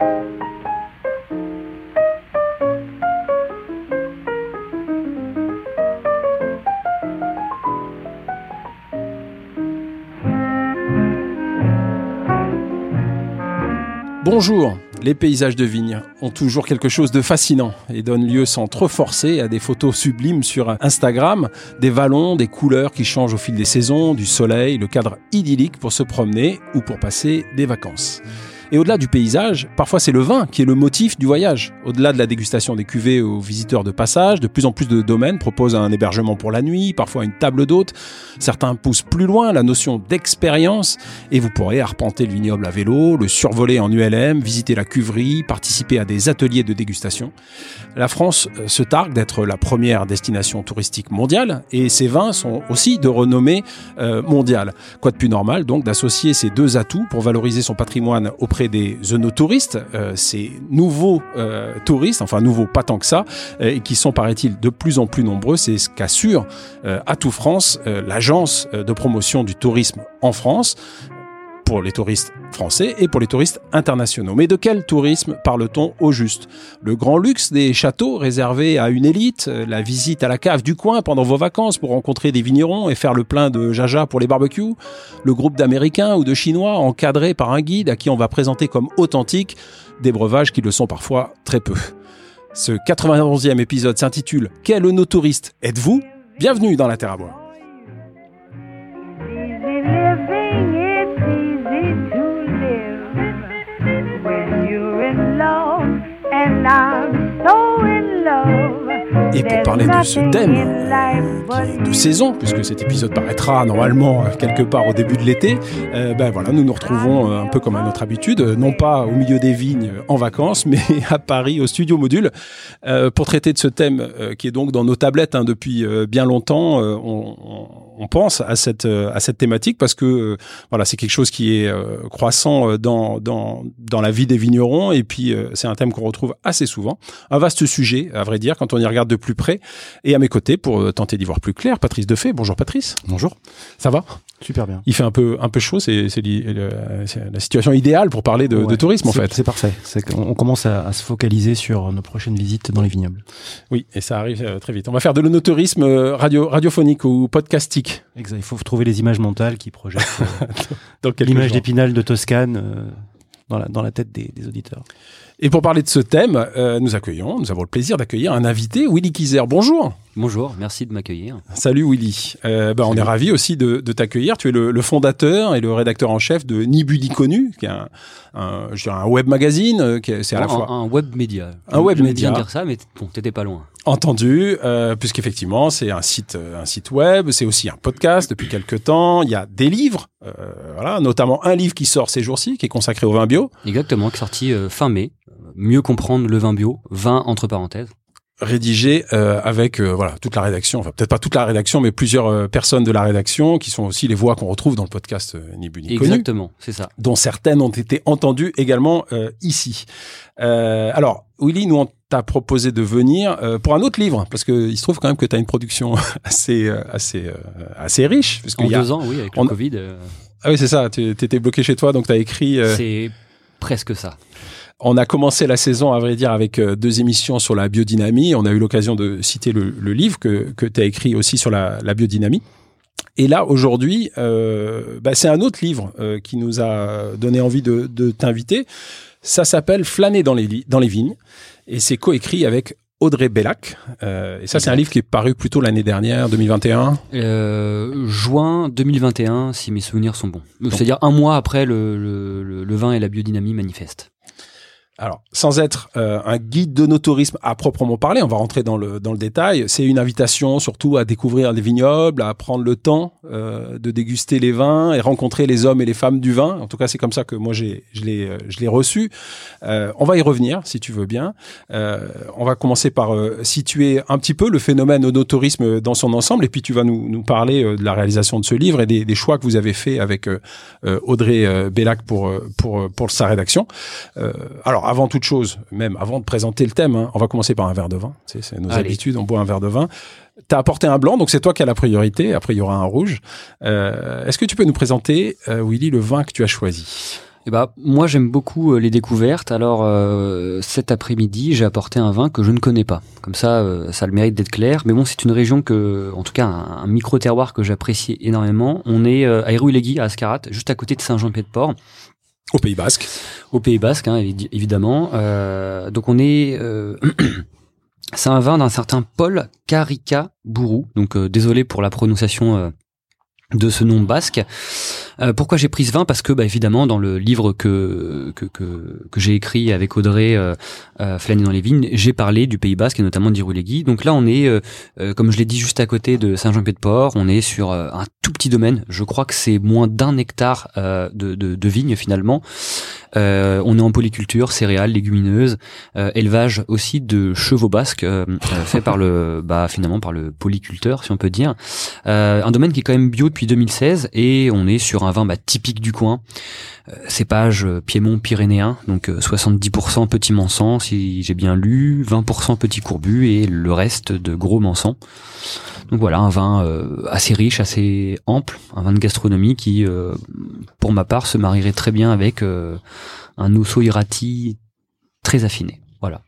Bonjour, les paysages de vigne ont toujours quelque chose de fascinant et donnent lieu sans trop forcer à des photos sublimes sur Instagram, des vallons, des couleurs qui changent au fil des saisons, du soleil, le cadre idyllique pour se promener ou pour passer des vacances. Et au-delà du paysage, parfois c'est le vin qui est le motif du voyage. Au-delà de la dégustation des cuvées aux visiteurs de passage, de plus en plus de domaines proposent un hébergement pour la nuit, parfois une table d'hôte. Certains poussent plus loin la notion d'expérience et vous pourrez arpenter le vignoble à vélo, le survoler en ULM, visiter la cuverie, participer à des ateliers de dégustation. La France se targue d'être la première destination touristique mondiale et ses vins sont aussi de renommée mondiale. Quoi de plus normal donc d'associer ces deux atouts pour valoriser son patrimoine auprès des œnotouristes, ces nouveaux touristes, enfin nouveaux pas tant que ça, et qui sont paraît-il de plus en plus nombreux. C'est ce qu'assure Atout France, l'agence de promotion du tourisme en France, pour les touristes français et pour les touristes internationaux. Mais de quel tourisme parle-t-on au juste ? Le grand luxe des châteaux réservés à une élite, la visite à la cave du coin pendant vos vacances pour rencontrer des vignerons et faire le plein de jaja pour les barbecues, le groupe d'Américains ou de Chinois encadré par un guide à qui on va présenter comme authentique des breuvages qui le sont parfois très peu. Ce 91e épisode s'intitule « Quel œnotouriste êtes-vous ?» Bienvenue dans la Terre à boire. Et pour parler de ce thème de saison, puisque cet épisode paraîtra normalement quelque part au début de l'été, nous nous retrouvons un peu comme à notre habitude, non pas au milieu des vignes en vacances, mais à Paris au Studio Module, pour traiter de ce thème qui est donc dans nos tablettes depuis bien longtemps. On pense à cette thématique parce que c'est quelque chose qui est croissant dans la vie des vignerons et puis c'est un thème qu'on retrouve assez souvent. Un vaste sujet, à vrai dire, quand on y regarde de plus près. Et à mes côtés, pour tenter d'y voir plus clair, Patrice Defay. Bonjour Patrice. Bonjour. Ça va ? Super bien. Il fait un peu chaud, c'est la situation idéale pour parler de tourisme en fait. C'est parfait. On commence à se focaliser sur nos prochaines visites dans les vignobles. Oui, et ça arrive très vite. On va faire de l'œnotourisme radiophonique ou podcastique. Exact. Il faut trouver les images mentales qui projettent l'image d'Épinal de Toscane dans la tête des auditeurs. Et pour parler de ce thème, nous avons le plaisir d'accueillir un invité, Willy Kizer. Bonjour. Bonjour, merci de m'accueillir. Salut Willy. On est ravis aussi de t'accueillir. Tu es le fondateur et le rédacteur en chef de Ni Bu Ni Connu, qui est un web magazine, c'est à la fois un web média. Un web média. Je viens de dire ça, mais bon, t'étais pas loin. Entendu, puisqu'effectivement c'est un site web, c'est aussi un podcast depuis quelques temps. Il y a des livres, notamment un livre qui sort ces jours-ci, qui est consacré au vin bio. Exactement, qui est sorti fin mai. Mieux comprendre le vin bio, vin entre parenthèses. Rédigé avec toute la rédaction, enfin peut-être pas toute la rédaction, mais plusieurs personnes de la rédaction qui sont aussi les voix qu'on retrouve dans le podcast Ni Bu Ni Connu. Exactement, c'est ça. Dont certaines ont été entendues également ici. Alors Willy, nous on t'a proposé de venir pour un autre livre, parce que il se trouve quand même que tu as une production assez riche. En 2 ans, oui, avec le Covid. Ah oui, c'est ça, tu étais bloqué chez toi, donc tu as écrit... C'est presque ça. On a commencé la saison, à vrai dire, avec 2 émissions sur la biodynamie. On a eu l'occasion de citer le livre que tu as écrit aussi sur la biodynamie. Et là, aujourd'hui, c'est un autre livre qui nous a donné envie de t'inviter. Ça s'appelle « Flâner dans les vignes » et c'est coécrit avec Audrey Bellac. Et ça, c'est un livre qui est paru plutôt l'année dernière, 2021. Juin 2021, si mes souvenirs sont bons. C'est-à-dire 1 mois après le vin et la biodynamie manifeste. Alors, sans être un guide d'œnotourisme à proprement parler, on va rentrer dans le détail. C'est une invitation surtout à découvrir les vignobles, à prendre le temps de déguster les vins et rencontrer les hommes et les femmes du vin. En tout cas, c'est comme ça que moi je l'ai reçu. On va y revenir, si tu veux bien. On va commencer par situer un petit peu le phénomène œnotourisme dans son ensemble, et puis tu vas nous parler de la réalisation de ce livre et des choix que vous avez fait avec Audrey Bellac pour sa rédaction. Alors, avant toute chose, même avant de présenter le thème, on va commencer par un verre de vin. C'est nos habitudes, on boit un verre de vin. T'as apporté un blanc, donc c'est toi qui as la priorité. Après, il y aura un rouge. Est-ce que tu peux nous présenter, Willy, le vin que tu as choisi ? Moi j'aime beaucoup les découvertes. Alors cet après-midi, j'ai apporté un vin que je ne connais pas. Comme ça, ça a le mérite d'être clair. Mais bon, c'est une région en tout cas, un micro-terroir que j'apprécie énormément. On est à Hérouillegui, à Ascarat, juste à côté de Saint-Jean-Pied-de-Port. Au Pays Basque. Au Pays Basque, hein, évidemment. Donc on est... c'est un vin d'un certain Paul Karika-Bourou. Donc désolé pour la prononciation de ce nom basque. Pourquoi j'ai pris ce vin? Parce que évidemment dans le livre que j'ai écrit avec Audrey, Flâner dans les vignes, j'ai parlé du Pays Basque et notamment d'Hérouillegui. Donc là on est comme je l'ai dit juste à côté de Saint-Jean-Pied-de-Port, on est sur un tout petit domaine. Je crois que c'est moins d'1 hectare de vignes finalement. On est en polyculture, céréales, légumineuses, élevage aussi de chevaux basques fait par finalement par le polyculteur si on peut dire. Un domaine qui est quand même bio depuis 2016 et on est sur un vin typique du coin. Cépage Piémont pyrénéen, donc 70% petit mansan si j'ai bien lu, 20% petit courbu et le reste de gros mansan. Donc voilà, un vin assez riche, assez ample, un vin de gastronomie qui, pour ma part, se marierait très bien avec un Osso Irati très affiné. Voilà.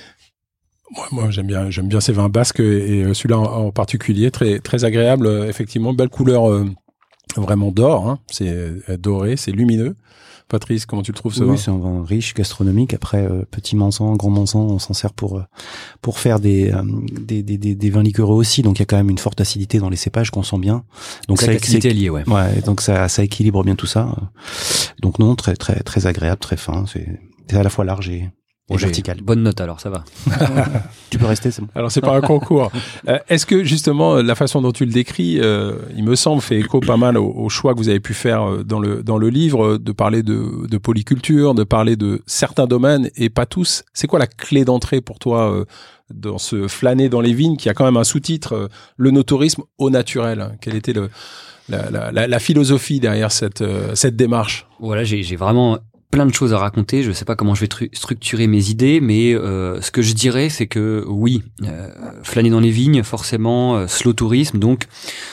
Moi j'aime bien ces vins basques et celui-là en particulier, très très agréable, effectivement, belle couleur vraiment d'or, hein. C'est doré, c'est lumineux. Patrice, comment tu le trouves ce vin? Oui, c'est un vin riche, gastronomique. Après, petit mansan, grand mansan, on s'en sert pour faire des vins liquoreux aussi. Donc il y a quand même une forte acidité dans les cépages qu'on sent bien. Donc ça est lié, ouais. Ouais, donc ça équilibre bien tout ça. Donc non, très très très agréable, très fin. C'est à la fois large et vertical. Bonne note alors, ça va. Tu peux rester, c'est bon. Alors c'est pas un concours. Est-ce que justement la façon dont tu le décris, il me semble, fait écho pas mal au choix que vous avez pu faire dans le livre, de parler de polyculture, de parler de certains domaines et pas tous. C'est quoi la clé d'entrée pour toi dans ce flâner dans les vignes qui a quand même un sous-titre, le no-tourisme au naturel? Quelle était la philosophie derrière cette démarche? Voilà, j'ai vraiment plein de choses à raconter. Je sais pas comment je vais structurer mes idées, mais ce que je dirais, c'est que oui, flâner dans les vignes, forcément, slow tourisme. Donc,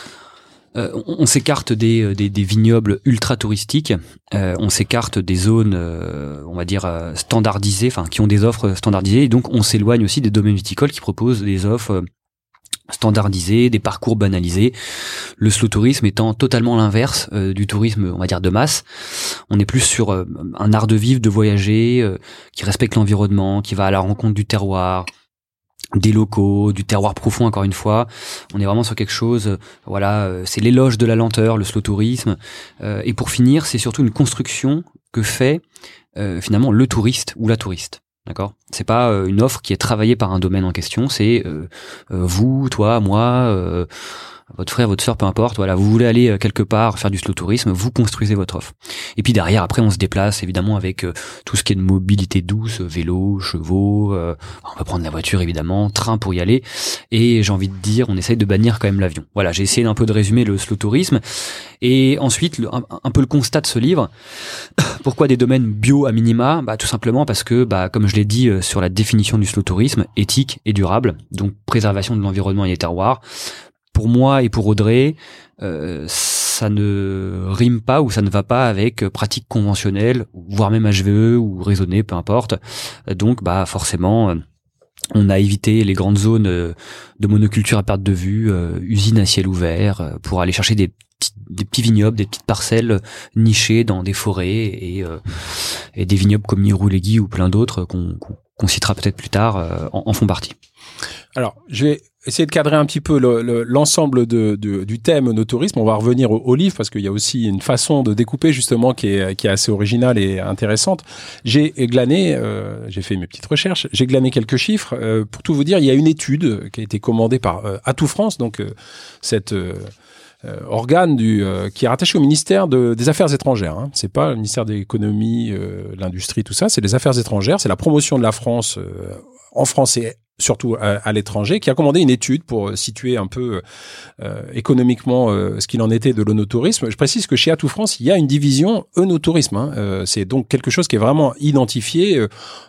on s'écarte des vignobles ultra touristiques. On s'écarte des zones, on va dire standardisées, enfin qui ont des offres standardisées. Et donc, on s'éloigne aussi des domaines viticoles qui proposent des offres standardisés, des parcours banalisés, le slow tourisme étant totalement l'inverse du tourisme, on va dire, de masse. On est plus sur un art de vivre, de voyager, qui respecte l'environnement, qui va à la rencontre du terroir, des locaux, du terroir profond, encore une fois. On est vraiment sur quelque chose, c'est l'éloge de la lenteur, le slow tourisme. Et pour finir, c'est surtout une construction que fait finalement le touriste ou la touriste. D'accord ? C'est pas une offre qui est travaillée par un domaine en question, c'est vous, toi, moi, votre frère, votre sœur, peu importe, voilà, vous voulez aller quelque part faire du slow tourisme, vous construisez votre offre. Et puis derrière, après, on se déplace évidemment avec tout ce qui est de mobilité douce, vélo, chevaux, on va prendre la voiture évidemment, train pour y aller, et j'ai envie de dire, on essaye de bannir quand même l'avion. Voilà, j'ai essayé un peu de résumer le slow tourisme, et ensuite, un peu le constat de ce livre. Pourquoi des domaines bio à minima? Tout simplement parce que, comme je l'ai dit sur la définition du slow tourisme, éthique et durable, donc préservation de l'environnement et des terroirs. Pour moi et pour Audrey, ça ne rime pas ou ça ne va pas avec pratiques conventionnelles, voire même HVE ou raisonnées, peu importe. Donc, forcément, on a évité les grandes zones de monoculture à perte de vue, usines à ciel ouvert, pour aller chercher des petits vignobles, des petites parcelles nichées dans des forêts et des vignobles comme Hérouillegui ou plein d'autres qu'on citera peut-être plus tard en font partie. Alors, je vais essayer de cadrer un petit peu l'ensemble du thème no tourisme. On va revenir au livre parce qu'il y a aussi une façon de découper justement qui est assez originale et intéressante. J'ai glané, j'ai fait mes petites recherches, j'ai glané quelques chiffres. Pour tout vous dire, il y a une étude qui a été commandée par Atout France, donc cette organe qui est rattaché au ministère des Affaires étrangères. Hein. C'est pas le ministère de l'économie, l'industrie, tout ça. C'est les Affaires étrangères. C'est la promotion de la France en France et surtout à l'étranger, qui a commandé une étude pour situer un peu économiquement ce qu'il en était de l'œnotourisme. Je précise que chez Atout France, il y a une division œnotourisme. Hein. C'est donc quelque chose qui est vraiment identifié.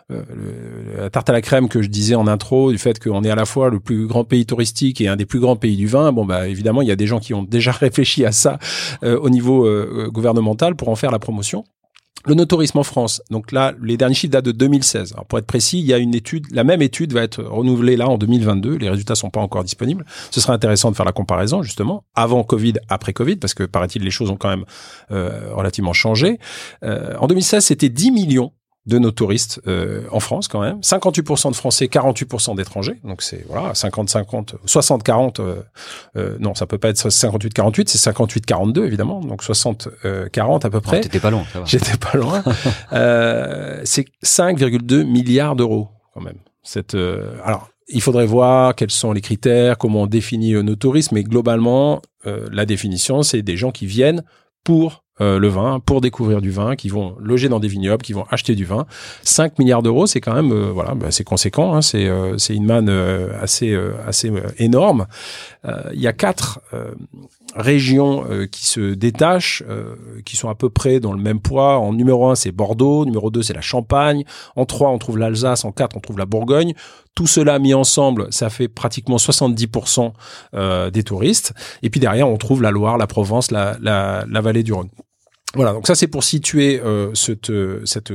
La tarte à la crème que je disais en intro, du fait qu'on est à la fois le plus grand pays touristique et un des plus grands pays du vin, évidemment, il y a des gens qui ont déjà réfléchi à ça au niveau gouvernemental pour en faire la promotion. Le no-tourisme en France, donc là, les derniers chiffres datent de 2016. Alors pour être précis, il y a une étude, la même étude va être renouvelée là en 2022. Les résultats sont pas encore disponibles. Ce serait intéressant de faire la comparaison justement avant Covid, après Covid, parce que paraît-il les choses ont quand même relativement changé. En 2016, c'était 10 millions de nos touristes en France quand même, 58% de Français, 48% d'étrangers, donc c'est voilà 50-50, 60-40, non ça peut pas être 58-48, c'est 58-42 évidemment, donc 60-40 à peu près. T'étais pas loin, ça va. J'étais pas loin. C'est 5,2 milliards d'euros quand même. Alors il faudrait voir quels sont les critères, comment on définit nos touristes, mais globalement la définition c'est des gens qui viennent pour le vin, pour découvrir du vin, qui vont loger dans des vignobles, qui vont acheter du vin. 5 milliards d'euros, c'est quand même, c'est conséquent, hein, c'est une manne assez énorme. Il y a 4 régions qui se détachent, qui sont à peu près dans le même poids. En numéro 1, c'est Bordeaux. Numéro 2, c'est la Champagne. En 3, on trouve l'Alsace. En 4, on trouve la Bourgogne. Tout cela mis ensemble, ça fait pratiquement 70% des touristes. Et puis derrière, on trouve la Loire, la Provence, la vallée du Rhône. Voilà, donc ça c'est pour situer ce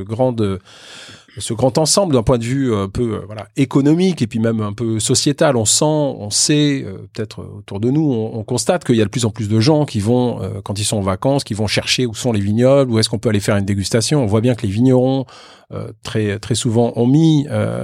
grand ensemble d'un point de vue un peu économique et puis même un peu sociétal. On sait peut-être autour de nous, on constate qu'il y a de plus en plus de gens qui vont quand ils sont en vacances, qui vont chercher où sont les vignobles, où est-ce qu'on peut aller faire une dégustation. On voit bien que les vignerons très très souvent ont mis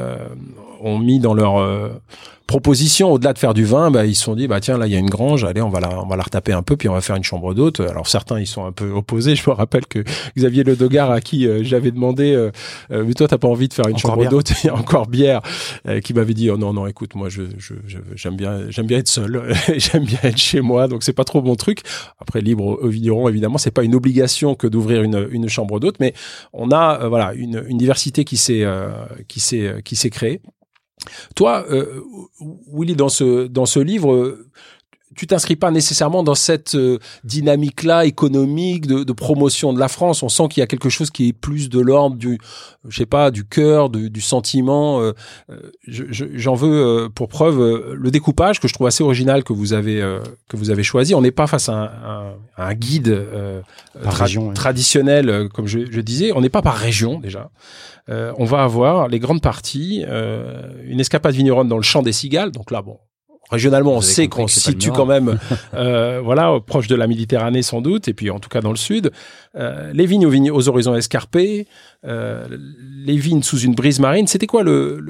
dans leur proposition, au-delà de faire du vin, ils se sont dit, tiens, là, il y a une grange, allez, on va la retaper un peu, puis on va faire une chambre d'hôte. Alors, certains, ils sont un peu opposés. Je me rappelle que Xavier Ledogar, à qui j'avais demandé, mais toi, t'as pas envie de faire une chambre d'hôte? Il y a encore Bière, qui m'avait dit, oh non, écoute, moi, j'aime bien être seul. J'aime bien être chez moi, donc c'est pas trop mon truc. Après, libre aux vignerons, évidemment, c'est pas une obligation que d'ouvrir une chambre d'hôte, mais on a, une diversité qui s'est créée. Toi, Willy, dans ce livre, tu t'inscris pas nécessairement dans cette dynamique-là économique de promotion de la France. On sent qu'il y a quelque chose qui est plus de l'ordre du cœur, du sentiment. J'en veux pour preuve le découpage que je trouve assez original que vous avez choisi. On n'est pas face à un guide traditionnel, comme je disais. On n'est pas par région déjà. On va avoir les grandes parties, une escapade vigneronne dans le Champ des Cigales. Donc là, régionalement, on sait qu'on se situe quand même, proche de la Méditerranée sans doute, et puis en tout cas dans le sud. Les vignes aux horizons escarpés, les vignes sous une brise marine. C'était quoi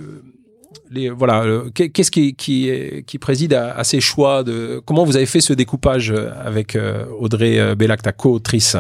qu'est-ce qui préside à ces choix comment vous avez fait ce découpage avec Audrey Bellac, ta co-autrice?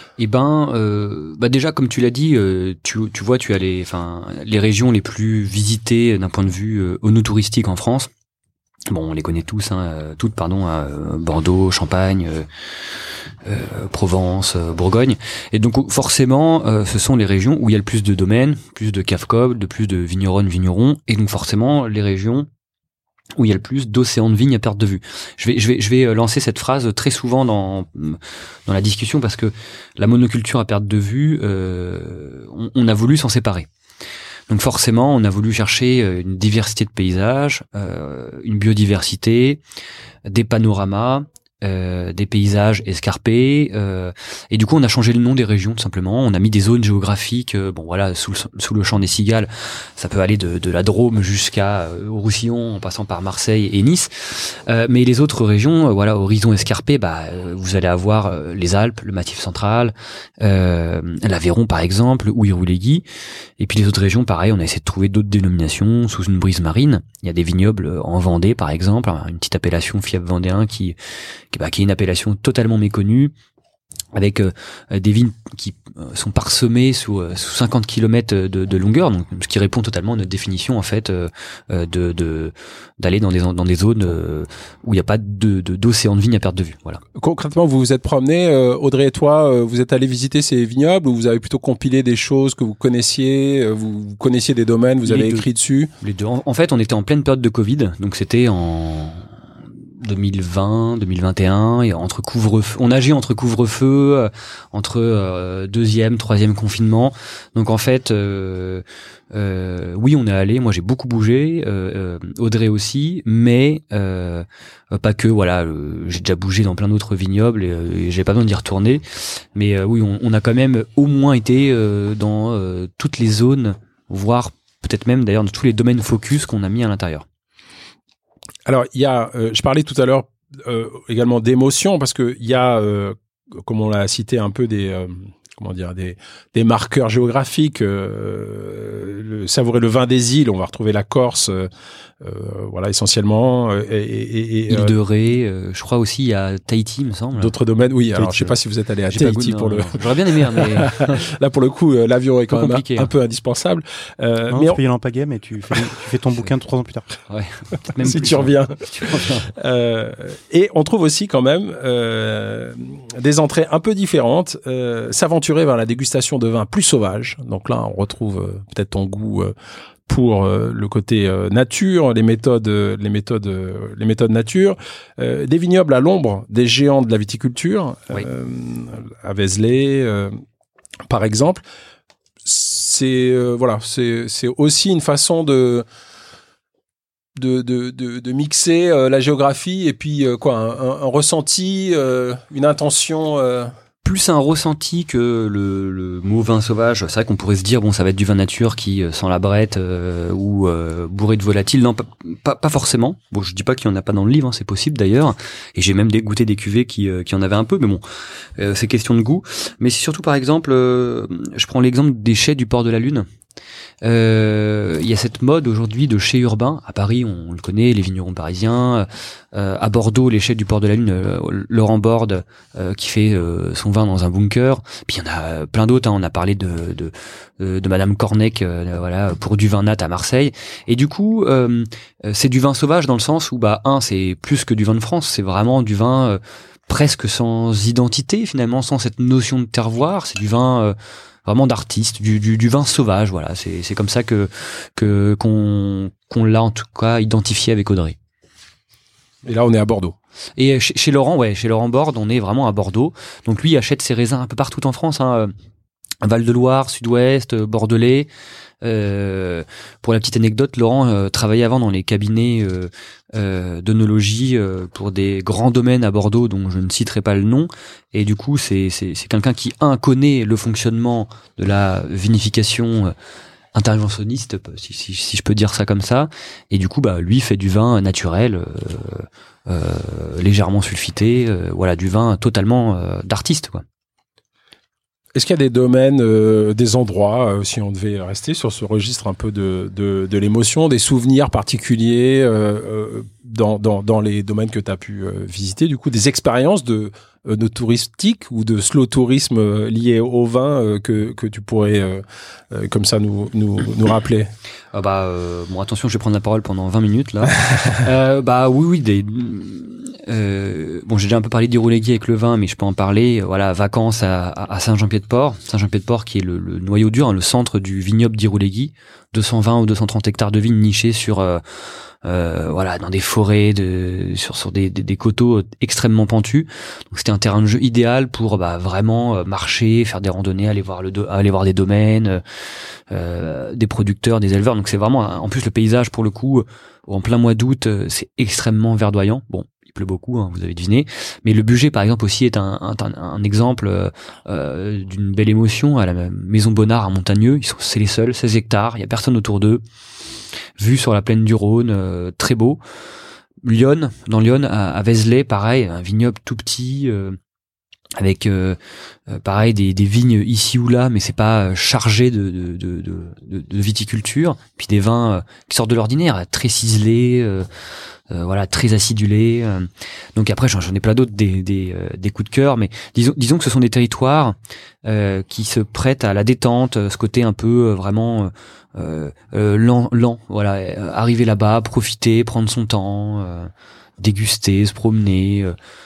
Déjà comme tu l'as dit, tu vois, tu as les régions les plus visitées d'un point de vue onotouristique en France. Bon, on les connaît tous, toutes, Bordeaux, Champagne, Provence, Bourgogne. Et donc, forcément, ce sont les régions où il y a le plus de domaines, plus de caves-cobles, plus de vignerons. Et donc, forcément, les régions où il y a le plus d'océans de vignes à perte de vue. Je vais lancer cette phrase très souvent dans la discussion parce que la monoculture à perte de vue, on a voulu s'en séparer. Donc forcément, on a voulu chercher une diversité de paysages, une biodiversité, des panoramas, des paysages escarpés, et du coup on a changé le nom des régions tout simplement. On a mis des zones géographiques, sous le Champ des Cigales, ça peut aller de la Drôme jusqu'à au Roussillon, en passant par Marseille et Nice. Mais les autres régions, horizon escarpé, vous allez avoir les Alpes, le Massif central, l'Aveyron par exemple, ou Irouléguy. Et puis les autres régions, pareil, on a essayé de trouver d'autres dénominations sous une brise marine. Il y a des vignobles en Vendée par exemple, une petite appellation Fief vendéen qui est une appellation totalement méconnue, avec des vignes qui sont parsemées sous 50 km de longueur, donc ce qui répond totalement à notre définition en fait d'aller dans des zones où il n'y a pas d'océan de vignes à perte de vue. Voilà. Concrètement, vous vous êtes promené, Audrey et toi, vous êtes allé visiter ces vignobles ou vous avez plutôt compilé des choses que vous connaissiez, vous connaissiez des domaines, vous avez écrit dessus? Les deux. En fait, on était en pleine période de Covid, donc c'était 2020, 2021, et entre couvre-feu, on nageait entre couvre-feu, entre deuxième, troisième confinement. Donc en fait, oui, on est allé. Moi, j'ai beaucoup bougé, Audrey aussi, mais pas que. Voilà, j'ai déjà bougé dans plein d'autres vignobles et j'ai pas besoin d'y retourner. Mais oui, on a quand même au moins été dans toutes les zones, voire peut-être même d'ailleurs dans tous les domaines focus qu'on a mis à l'intérieur. Alors, il y a, je parlais tout à l'heure également d'émotion, parce que il y a, comme on l'a cité un peu des marqueurs géographiques. Savourer le vin des îles, on va retrouver la Corse, voilà, essentiellement. Île de Ré, je crois aussi il y a Tahiti, me semble. D'autres domaines, oui. Alors, je sais pas si vous êtes allé à Tahiti pour le. J'aurais bien aimé, mais là, pour le coup, l'avion est quand même un peu indispensable. Non, tu payes en pagaie, mais tu fais ton bouquin 3 ans plus tard. Ouais. Même si tu reviens. Et on trouve aussi quand même des entrées un peu différentes. S'aventurer vers la dégustation de vins plus sauvages. Donc là, on retrouve peut-être ton goût pour le côté nature, les méthodes nature, des vignobles à l'ombre des géants de la viticulture, oui. À Vézelay, par exemple. C'est aussi une façon de mixer la géographie et puis un ressenti, une intention. Plus un ressenti que le mot vin sauvage. C'est vrai qu'on pourrait se dire bon, ça va être du vin nature qui sent la brette ou bourré de volatiles. Non, pas forcément. Bon, je dis pas qu'il y en a pas dans le livre, hein, c'est possible d'ailleurs. Et j'ai même goûté des cuvées qui en avaient un peu, mais bon, c'est question de goût. Mais c'est surtout par exemple, je prends l'exemple des chais du port de la Lune. Il y a cette mode aujourd'hui de chais urbains. À Paris, on le connaît, les vignerons parisiens. À Bordeaux, les chais du port de la Lune, Laurent Borde qui fait son vin dans un bunker. Puis il y en a plein d'autres. Hein. On a parlé de Madame Cornec, voilà, pour du vin nat à Marseille. Et du coup, c'est du vin sauvage dans le sens où c'est plus que du vin de France. C'est vraiment du vin presque sans identité finalement, sans cette notion de terroir. C'est du vin vraiment d'artiste, du vin sauvage, voilà. C'est comme ça qu'on l'a en tout cas identifié avec Audrey. Et là, on est à Bordeaux. Et chez Laurent Borde, on est vraiment à Bordeaux. Donc lui, il achète ses raisins un peu partout en France, hein. Val-de-Loire, Sud-Ouest, Bordelais. Pour la petite anecdote, Laurent travaillait avant dans les cabinets d'œnologie pour des grands domaines à Bordeaux dont je ne citerai pas le nom, et du coup c'est quelqu'un qui connaît le fonctionnement de la vinification interventionniste, si je peux dire ça comme ça, et du coup lui fait du vin naturel, légèrement sulfité, voilà, du vin totalement d'artiste, quoi. Est-ce qu'il y a des domaines, des endroits, si on devait rester sur ce registre un peu de l'émotion, des souvenirs particuliers dans les domaines que tu as pu visiter, du coup, des expériences de touristique ou de slow tourisme liés au vin que tu pourrais comme ça nous rappeler? Bon, attention, je vais prendre la parole pendant 20 minutes là. Oui, bon, j'ai déjà un peu parlé d'Irouléguy avec le vin, mais je peux en parler. Voilà, vacances à Saint-Jean-Pied-de-Port. Saint-Jean-Pied-de-Port qui est le noyau dur, hein, le centre du vignoble d'Irouléguy. 220 ou 230 hectares de vignes nichées sur voilà, dans des forêts, sur des coteaux extrêmement pentus. Donc c'était un terrain de jeu idéal pour vraiment marcher, faire des randonnées, aller voir des domaines, des producteurs, des éleveurs. Donc c'est vraiment, en plus le paysage pour le coup, en plein mois d'août, c'est extrêmement verdoyant. Bon, il pleut beaucoup, hein, vous avez deviné. Mais le budget, par exemple, aussi est un exemple d'une belle émotion. À la Maison Bonnard à Montagneux, c'est les seuls, 16 hectares, il y a personne autour d'eux. Vue sur la plaine du Rhône, très beau. Lyon, dans Lyon, à Vézelay, pareil, un vignoble tout petit, avec pareil des vignes ici ou là, mais c'est pas chargé de viticulture. Puis des vins qui sortent de l'ordinaire, très ciselés. Voilà, très acidulé. Donc après, j'en ai plein d'autres, des coups de cœur, mais disons que ce sont des territoires qui se prêtent à la détente, ce côté un peu vraiment lent. Voilà, arriver là-bas, profiter, prendre son temps, déguster, se promener.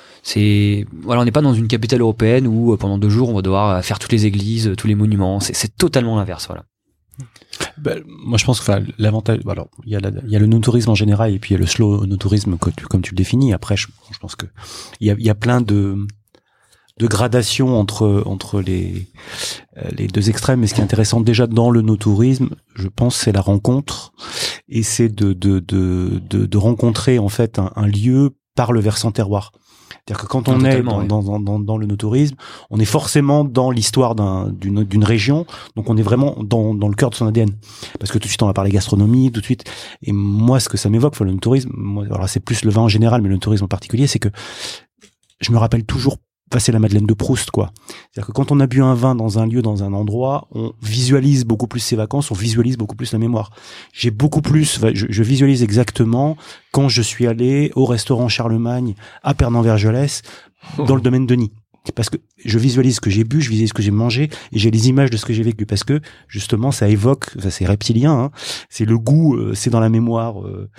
On n'est pas dans une capitale européenne où pendant 2 jours on va devoir faire toutes les églises, tous les monuments. C'est totalement l'inverse, voilà. Moi, je pense que l'avantage, alors il y a le no-tourisme en général et puis il y a le slow no-tourisme comme tu le définis. Après, je pense que il y a plein de gradations entre les deux extrêmes. Mais ce qui est intéressant déjà dans le no-tourisme, je pense, c'est la rencontre et c'est de rencontrer en fait un lieu par le versant terroir. C'est-à-dire que quand on est dans le no-tourisme, on est forcément dans l'histoire d'une région, donc on est vraiment dans le cœur de son ADN. Parce que tout de suite on va parler gastronomie, tout de suite. Et moi, ce que ça m'évoque, le no-tourisme, alors c'est plus le vin en général, mais le no-tourisme en particulier, c'est que je me rappelle toujours. C'est la Madeleine de Proust, quoi. C'est-à-dire que quand on a bu un vin dans un lieu, dans un endroit, on visualise beaucoup plus ses vacances, on visualise beaucoup plus la mémoire. J'ai beaucoup plus, je visualise exactement quand je suis allé au restaurant Charlemagne à Pernan-Vergelès, dans le domaine de Nîmes. Parce que je visualise ce que j'ai bu, je visualise ce que j'ai mangé, et j'ai les images de ce que j'ai vécu. Parce que, justement, ça évoque, c'est reptilien, hein, c'est le goût, c'est dans la mémoire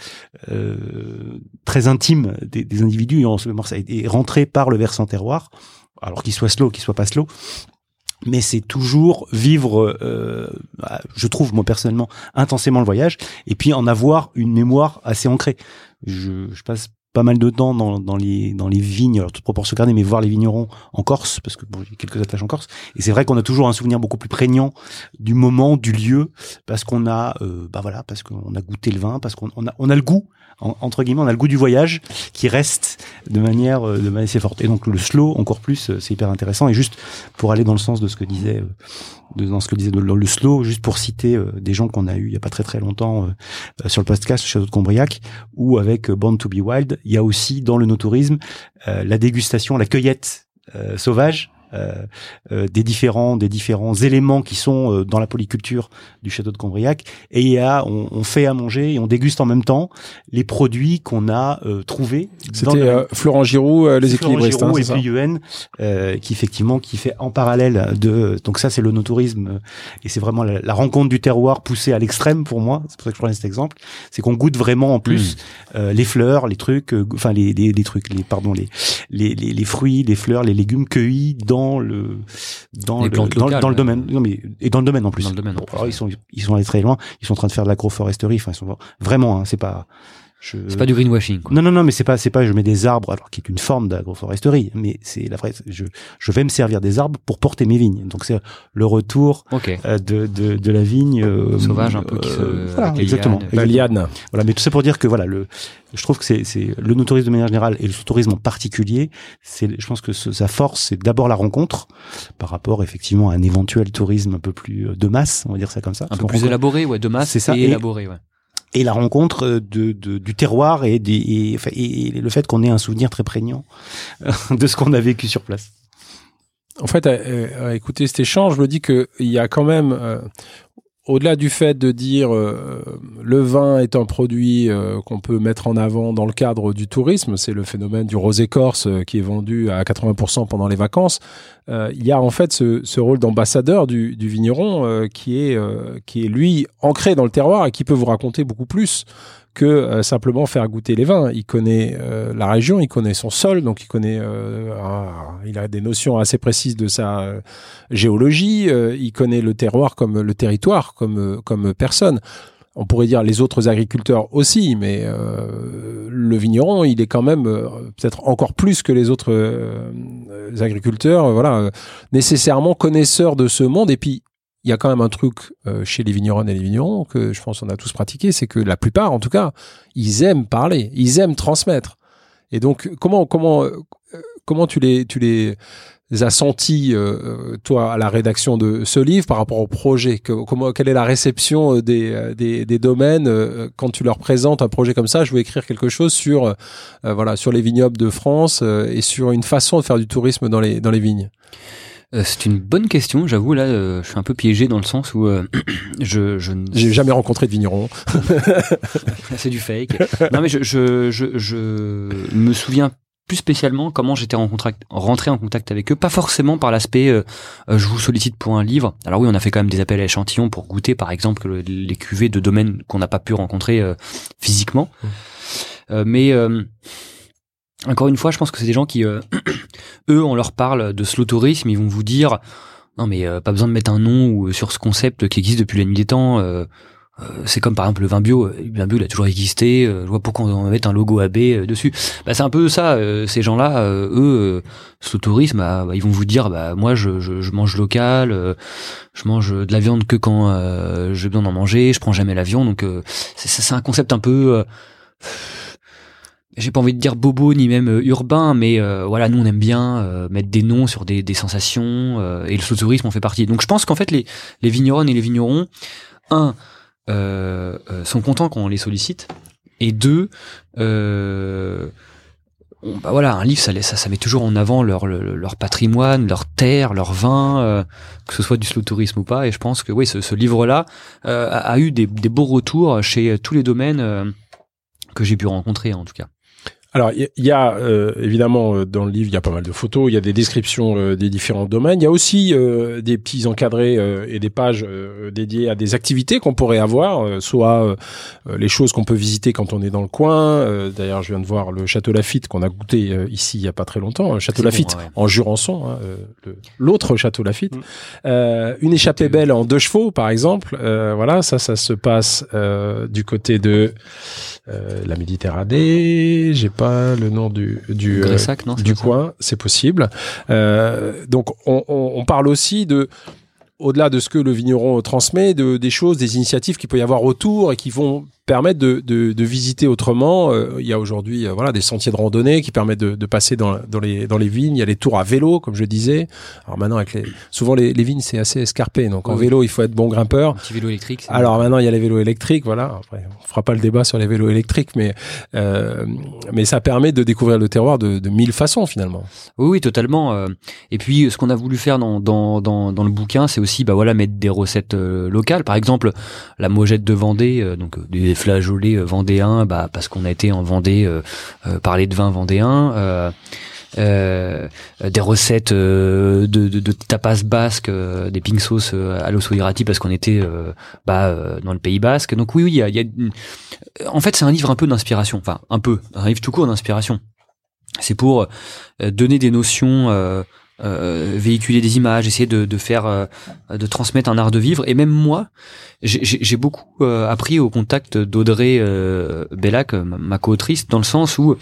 très intime des individus, et en ce moment, ça a été rentré par le versant terroir, alors qu'il soit slow, qu'il soit pas slow. Mais c'est toujours vivre, je trouve, moi, personnellement, intensément le voyage, et puis en avoir une mémoire assez ancrée. Je passe pas mal de temps dans les vignes, alors toute proportion gardée, mais voir les vignerons en Corse, parce que j'ai quelques attaches en Corse, et c'est vrai qu'on a toujours un souvenir beaucoup plus prégnant du moment, du lieu, parce qu'on a, parce qu'on a goûté le vin, parce qu'on a le goût, entre guillemets, on a le goût du voyage qui reste de manière assez forte. Et donc le slow, encore plus, c'est hyper intéressant. Et juste pour aller dans le sens de ce que disait le slow, juste pour citer des gens qu'on a eu il y a pas très très longtemps sur le podcast Château de Combriac, ou avec Born to be Wild, il y a aussi dans le no-tourisme la dégustation, la cueillette sauvage des différents éléments qui sont dans la polyculture du château de Combriac, et on fait à manger et on déguste en même temps les produits qu'on a trouvés. C'était Florent Giroux, les équilibristes, Florent Giroux et puis UN, qui fait en parallèle donc ça c'est le no-tourisme, et c'est vraiment la rencontre du terroir poussée à l'extrême pour moi. C'est pour ça que je prenais cet exemple, c'est qu'on goûte vraiment en plus les fleurs, les trucs, les fruits, les fleurs, les légumes cueillis dans le domaine, et dans le domaine en plus. Alors, ils sont allés très loin, ils sont en train de faire de l'agroforesterie, ils sont vraiment, c'est pas du greenwashing, quoi. Non, mais c'est pas je mets des arbres, alors qui est une forme d'agroforesterie, mais c'est la vraie, je vais me servir des arbres pour porter mes vignes. Donc c'est le retour de la vigne sauvage, un peu qui exactement. La liane. Voilà, mais tout ça pour dire que je trouve que c'est le no-tourisme de manière générale et le tourisme en particulier, je pense que sa force, c'est d'abord la rencontre par rapport effectivement à un éventuel tourisme un peu plus de masse, on va dire ça comme ça. Un peu plus élaboré, de masse, c'est ça, et élaboré, Et la rencontre du terroir et le fait qu'on ait un souvenir très prégnant de ce qu'on a vécu sur place. En fait, à écouter cet échange, je me dis que il y a quand même, au-delà du fait de dire le vin est un produit qu'on peut mettre en avant dans le cadre du tourisme, c'est le phénomène du rosé corse qui est vendu à 80% pendant les vacances. Il y a en fait ce rôle d'ambassadeur du vigneron qui est lui ancré dans le terroir et qui peut vous raconter beaucoup plus que simplement faire goûter les vins. Il connaît la région, il connaît son sol, donc il a des notions assez précises de sa géologie, il connaît le terroir comme le territoire, comme personne. On pourrait dire les autres agriculteurs aussi, mais le vigneron, il est quand même peut-être encore plus que les autres agriculteurs, nécessairement connaisseur de ce monde. Et puis, il y a quand même un truc chez les vigneronnes et les vignerons que je pense qu'on a tous pratiqué, c'est que la plupart, en tout cas, ils aiment parler, ils aiment transmettre. Et donc, comment tu les as sentis, toi, à la rédaction de ce livre par rapport au projet? Quelle est la réception des domaines quand tu leur présentes un projet comme ça? Je veux écrire quelque chose sur les vignobles de France et sur une façon de faire du tourisme dans les vignes. C'est une bonne question, j'avoue, là, je suis un peu piégé dans le sens où j'ai jamais rencontré de vigneron. C'est du fake. Non, mais je me souviens plus spécialement comment j'étais rentré en contact avec eux, pas forcément par l'aspect je vous sollicite pour un livre. Alors oui, on a fait quand même des appels à échantillons pour goûter, par exemple, les cuvées de domaines qu'on n'a pas pu rencontrer physiquement. Mais encore une fois, je pense que c'est des gens qui, eux, on leur parle de slow tourisme, ils vont vous dire Non, mais pas besoin de mettre un nom ou sur ce concept qui existe depuis la nuit des temps. C'est comme par exemple le vin bio. Le vin bio, il a toujours existé. Je vois pourquoi on va mettre un logo AB dessus. Bah, c'est un peu ça. Ces gens-là, sous tourisme, ils vont vous dire, moi, je mange local. Je mange de la viande que quand j'ai besoin d'en manger. Je prends jamais l'avion. Donc, c'est un concept un peu. J'ai pas envie de dire bobo ni même urbain, mais voilà, nous on aime bien mettre des noms sur des sensations et le slow-tourisme en fait partie. Donc je pense qu'en fait les vigneronnes et les vignerons, sont contents quand on les sollicite, et deux, voilà, un livre ça met toujours en avant leur patrimoine, leur terre, leur vin, que ce soit du slow-tourisme ou pas. Et je pense que oui, ce livre-là a eu des beaux retours chez tous les domaines que j'ai pu rencontrer en tout cas. Alors, il y a évidemment dans le livre, il y a pas mal de photos, il y a des descriptions des différents domaines. Il y a aussi des petits encadrés et des pages dédiées à des activités qu'on pourrait avoir, soit les choses qu'on peut visiter quand on est dans le coin. D'ailleurs, je viens de voir le Château Lafite qu'on a goûté ici il y a pas très longtemps, Château Lafite en Jurançon, l'autre Château Lafite. Une échappée belle en 2 chevaux, par exemple. Voilà, ça se passe du côté de la Méditerranée. J'ai pas le nom du Gressac, non, du coin, c'est possible. Donc on parle aussi de, au-delà de ce que le vigneron transmet, des choses, des initiatives qu'il peut y avoir autour et qui vont permettre de visiter autrement. Il y a aujourd'hui des sentiers de randonnée qui permettent de passer dans les vignes. Il y a les tours à vélo, comme je disais. Alors maintenant, souvent les vignes, c'est assez escarpé. Donc en vélo, il faut être bon grimpeur. Un petit vélo électrique. Alors maintenant, il y a les vélos électriques. Voilà. Après, on fera pas le débat sur les vélos électriques, mais ça permet de découvrir le terroir de 1000 façons finalement. Oui, totalement. Et puis, ce qu'on a voulu faire dans le bouquin, c'est aussi mettre des recettes locales. Par exemple, la Mojette de Vendée, donc des flageolets vendéens, parce qu'on a été en Vendée parler de vin vendéen. Des recettes de tapas basque, des pink sauce à l'osso irati parce qu'on était dans le Pays Basque. Donc oui, il y a en fait c'est un livre un peu d'inspiration, enfin un livre tout court d'inspiration. C'est pour donner des notions, véhiculer des images, essayer de faire, de transmettre un art de vivre. Et même moi, j'ai beaucoup appris au contact d'Audrey Bellac, ma co-autrice, dans le sens où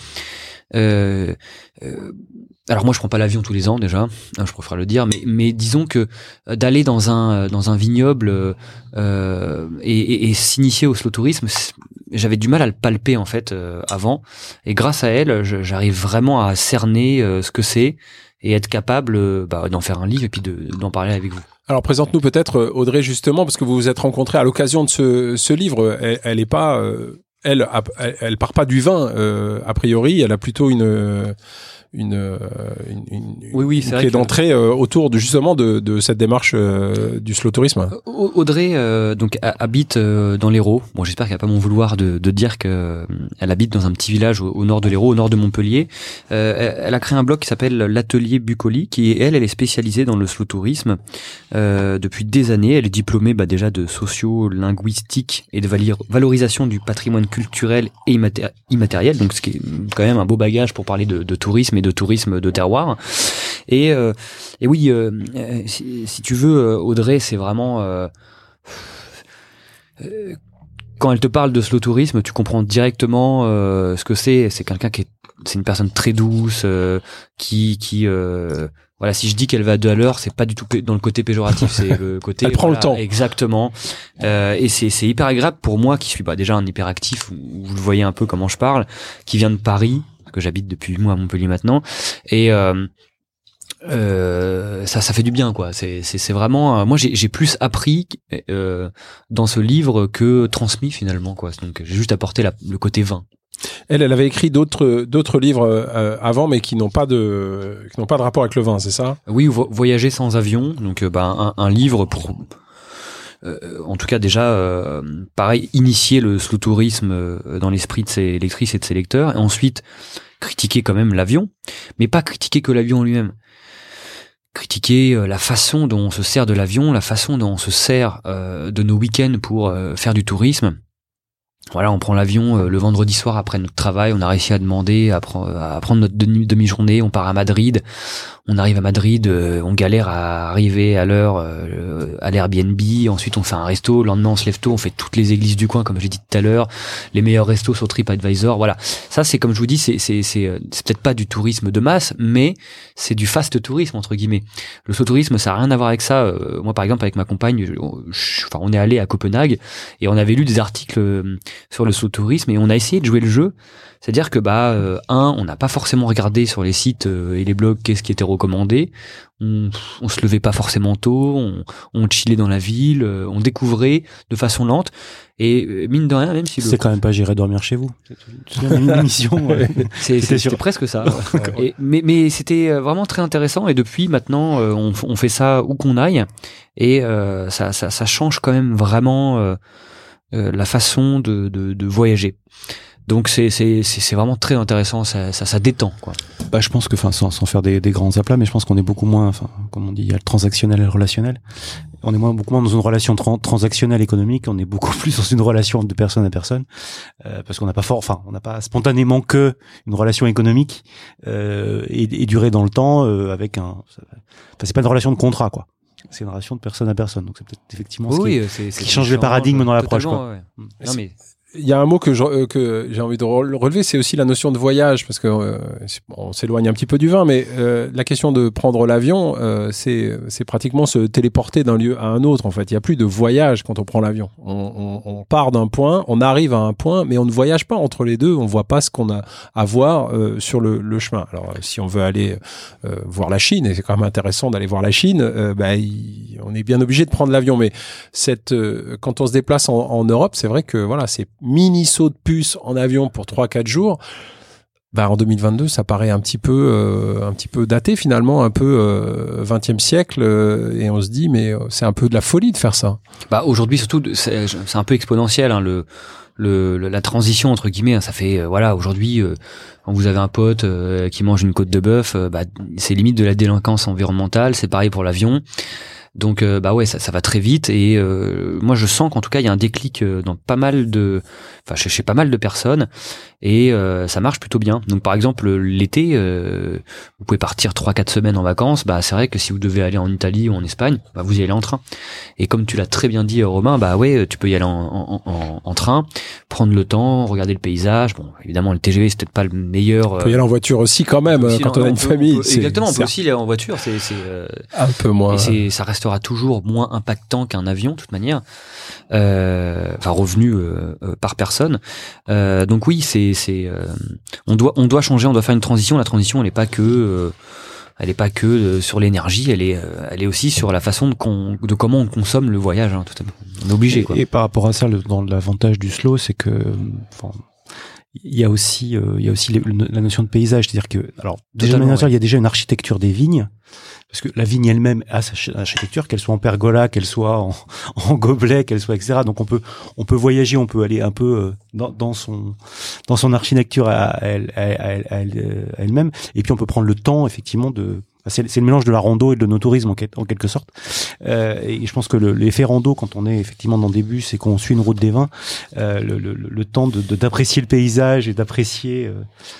alors moi je prends pas l'avion tous les ans déjà, je préfère le dire, mais disons que d'aller dans un vignoble et s'initier au slow tourisme, j'avais du mal à le palper en fait avant, et grâce à elle j'arrive vraiment à cerner ce que c'est et être capable d'en faire un livre et puis d'en parler avec vous. Alors présente-nous peut-être Audrey, justement, parce que vous vous êtes rencontrés à l'occasion de ce livre. Elle est pas elle part pas du vin a priori, elle a plutôt une clé d'entrée autour de cette démarche du slow tourisme. Audrey donc habite dans l'Hérault. Bon, j'espère qu'elle va pas m'en vouloir de dire que elle habite dans un petit village au nord de l'Hérault, au nord de Montpellier. Elle a créé un blog qui s'appelle l'Atelier Bucoli, qui elle est spécialisée dans le slow tourisme depuis des années. Elle est diplômée déjà de socio-linguistique et de valorisation du patrimoine culturel et immatériel, donc ce qui est quand même un beau bagage pour parler de tourisme et de tourisme de terroir. Et oui, si tu veux, Audrey, c'est vraiment quand elle te parle de slow tourisme, tu comprends directement ce que c'est. C'est quelqu'un c'est une personne très douce, qui voilà, si je dis qu'elle va à 2 à l'heure, c'est pas du tout dans le côté péjoratif, c'est le côté elle prend le temps. Exactement. Et c'est hyper agréable pour moi qui suis déjà un hyperactif, où vous le voyez un peu comment je parle, qui vient de Paris, que j'habite depuis moi à Montpellier maintenant, et ça fait du bien quoi. C'est vraiment moi j'ai plus appris dans ce livre que transmis finalement quoi. Donc j'ai juste apporté le côté vin. Elle avait écrit d'autres livres avant, mais qui n'ont pas de rapport avec le vin, c'est ça? Oui, Voyager sans avion, donc un livre pour en tout cas déjà pareil, initier le slow tourisme dans l'esprit de ses lectrices et de ses lecteurs, et ensuite critiquer quand même l'avion, mais pas critiquer que l'avion en lui-même. Critiquer la façon dont on se sert de l'avion, la façon dont on se sert de nos week-ends pour faire du tourisme. Voilà, on prend l'avion le vendredi soir après notre travail, on a réussi à prendre notre demi-journée, on part à Madrid, on arrive à Madrid, on galère à arriver à l'heure à l'Airbnb, ensuite on fait un resto, le lendemain on se lève tôt, on fait toutes les églises du coin comme j'ai dit tout à l'heure, les meilleurs restos sur TripAdvisor, voilà. Ça c'est comme je vous dis, c'est peut-être pas du tourisme de masse, mais c'est du fast tourisme entre guillemets. Le slow tourisme, ça a rien à voir avec ça. Moi par exemple avec ma compagne, on est allé à Copenhague et on avait lu des articles sur le slow tourisme et on a essayé de jouer le jeu. C'est-à-dire que on n'a pas forcément regardé sur les sites et les blogs qu'est-ce qui était recommandé. On se levait pas forcément tôt, on chillait dans la ville, on découvrait de façon lente. Et mine de rien, même si c'est quand même pas j'irai dormir chez vous. C'est une émission. C'était presque ça. Mais c'était vraiment très intéressant. Et depuis maintenant, on fait ça où qu'on aille. Et ça change quand même vraiment la façon de voyager. Donc c'est vraiment très intéressant, ça détend quoi. Je pense que sans faire des grands aplats, mais je pense qu'on est beaucoup moins, comme on dit, il y a le transactionnel et le relationnel. On est beaucoup moins dans une relation transactionnelle économique, on est beaucoup plus dans une relation de personne à personne, parce qu'on n'a pas spontanément que une relation économique et durée dans le temps c'est pas une relation de contrat quoi. C'est une relation de personne à personne, donc c'est peut-être effectivement ce qui change les paradigmes dans l'approche quoi. Ouais. Non mais il y a un mot que j'ai envie de relever, c'est aussi la notion de voyage, parce que on s'éloigne un petit peu du vin, mais la question de prendre l'avion, c'est pratiquement se téléporter d'un lieu à un autre. En fait, il y a plus de voyage quand on prend l'avion. On part d'un point, on arrive à un point, mais on ne voyage pas entre les deux. On voit pas ce qu'on a à voir sur le chemin. Alors, si on veut aller voir la Chine, et c'est quand même intéressant d'aller voir la Chine, on est bien obligé de prendre l'avion. Mais quand on se déplace en Europe, c'est vrai que voilà, c'est mini saut de puce en avion pour 3-4 jours. En 2022, ça paraît un petit peu daté finalement, un peu 20e siècle, et on se dit mais c'est un peu de la folie de faire ça. Aujourd'hui surtout c'est un peu exponentiel hein, la transition entre guillemets, hein, ça fait aujourd'hui quand vous avez un pote qui mange une côte de bœuf, c'est limite de la délinquance environnementale, c'est pareil pour l'avion. Donc ça va très vite et moi je sens qu'en tout cas il y a un déclic dans chez pas mal de personnes et ça marche plutôt bien. Donc par exemple l'été vous pouvez partir 3-4 semaines en vacances, c'est vrai que si vous devez aller en Italie ou en Espagne, vous y allez en train. Et comme tu l'as très bien dit Romain, tu peux y aller en train, prendre le temps, regarder le paysage. Bon, évidemment le TGV c'est peut-être pas le meilleur. On peut y aller en voiture aussi quand même quand on a une famille. Exactement, on peut aussi aller en voiture, c'est un peu moins. Et ça restera toujours moins impactant qu'un avion de toute manière. Revenu par personne. Donc oui, on doit changer, on doit faire une transition. La transition, elle est pas que sur l'énergie, elle est aussi sur la façon de comment on consomme le voyage. Hein, tout à fait. On est obligé. Quoi. Et par rapport à ça, dans l'avantage du slow, c'est que il y a aussi la notion de paysage, c'est-à-dire que déjà il y a déjà une architecture des vignes. Parce que la vigne elle-même a sa architecture, qu'elle soit en pergola, qu'elle soit en gobelet, qu'elle soit etc. Donc on peut voyager, on peut aller un peu dans son architecture à elle-même. Et puis on peut prendre le temps effectivement c'est le mélange de la rando et de l'onotourisme en quelque sorte. Et je pense que l'effet rando quand on est effectivement dans des bus et qu'on suit une route des vins, le temps d'apprécier le paysage et d'apprécier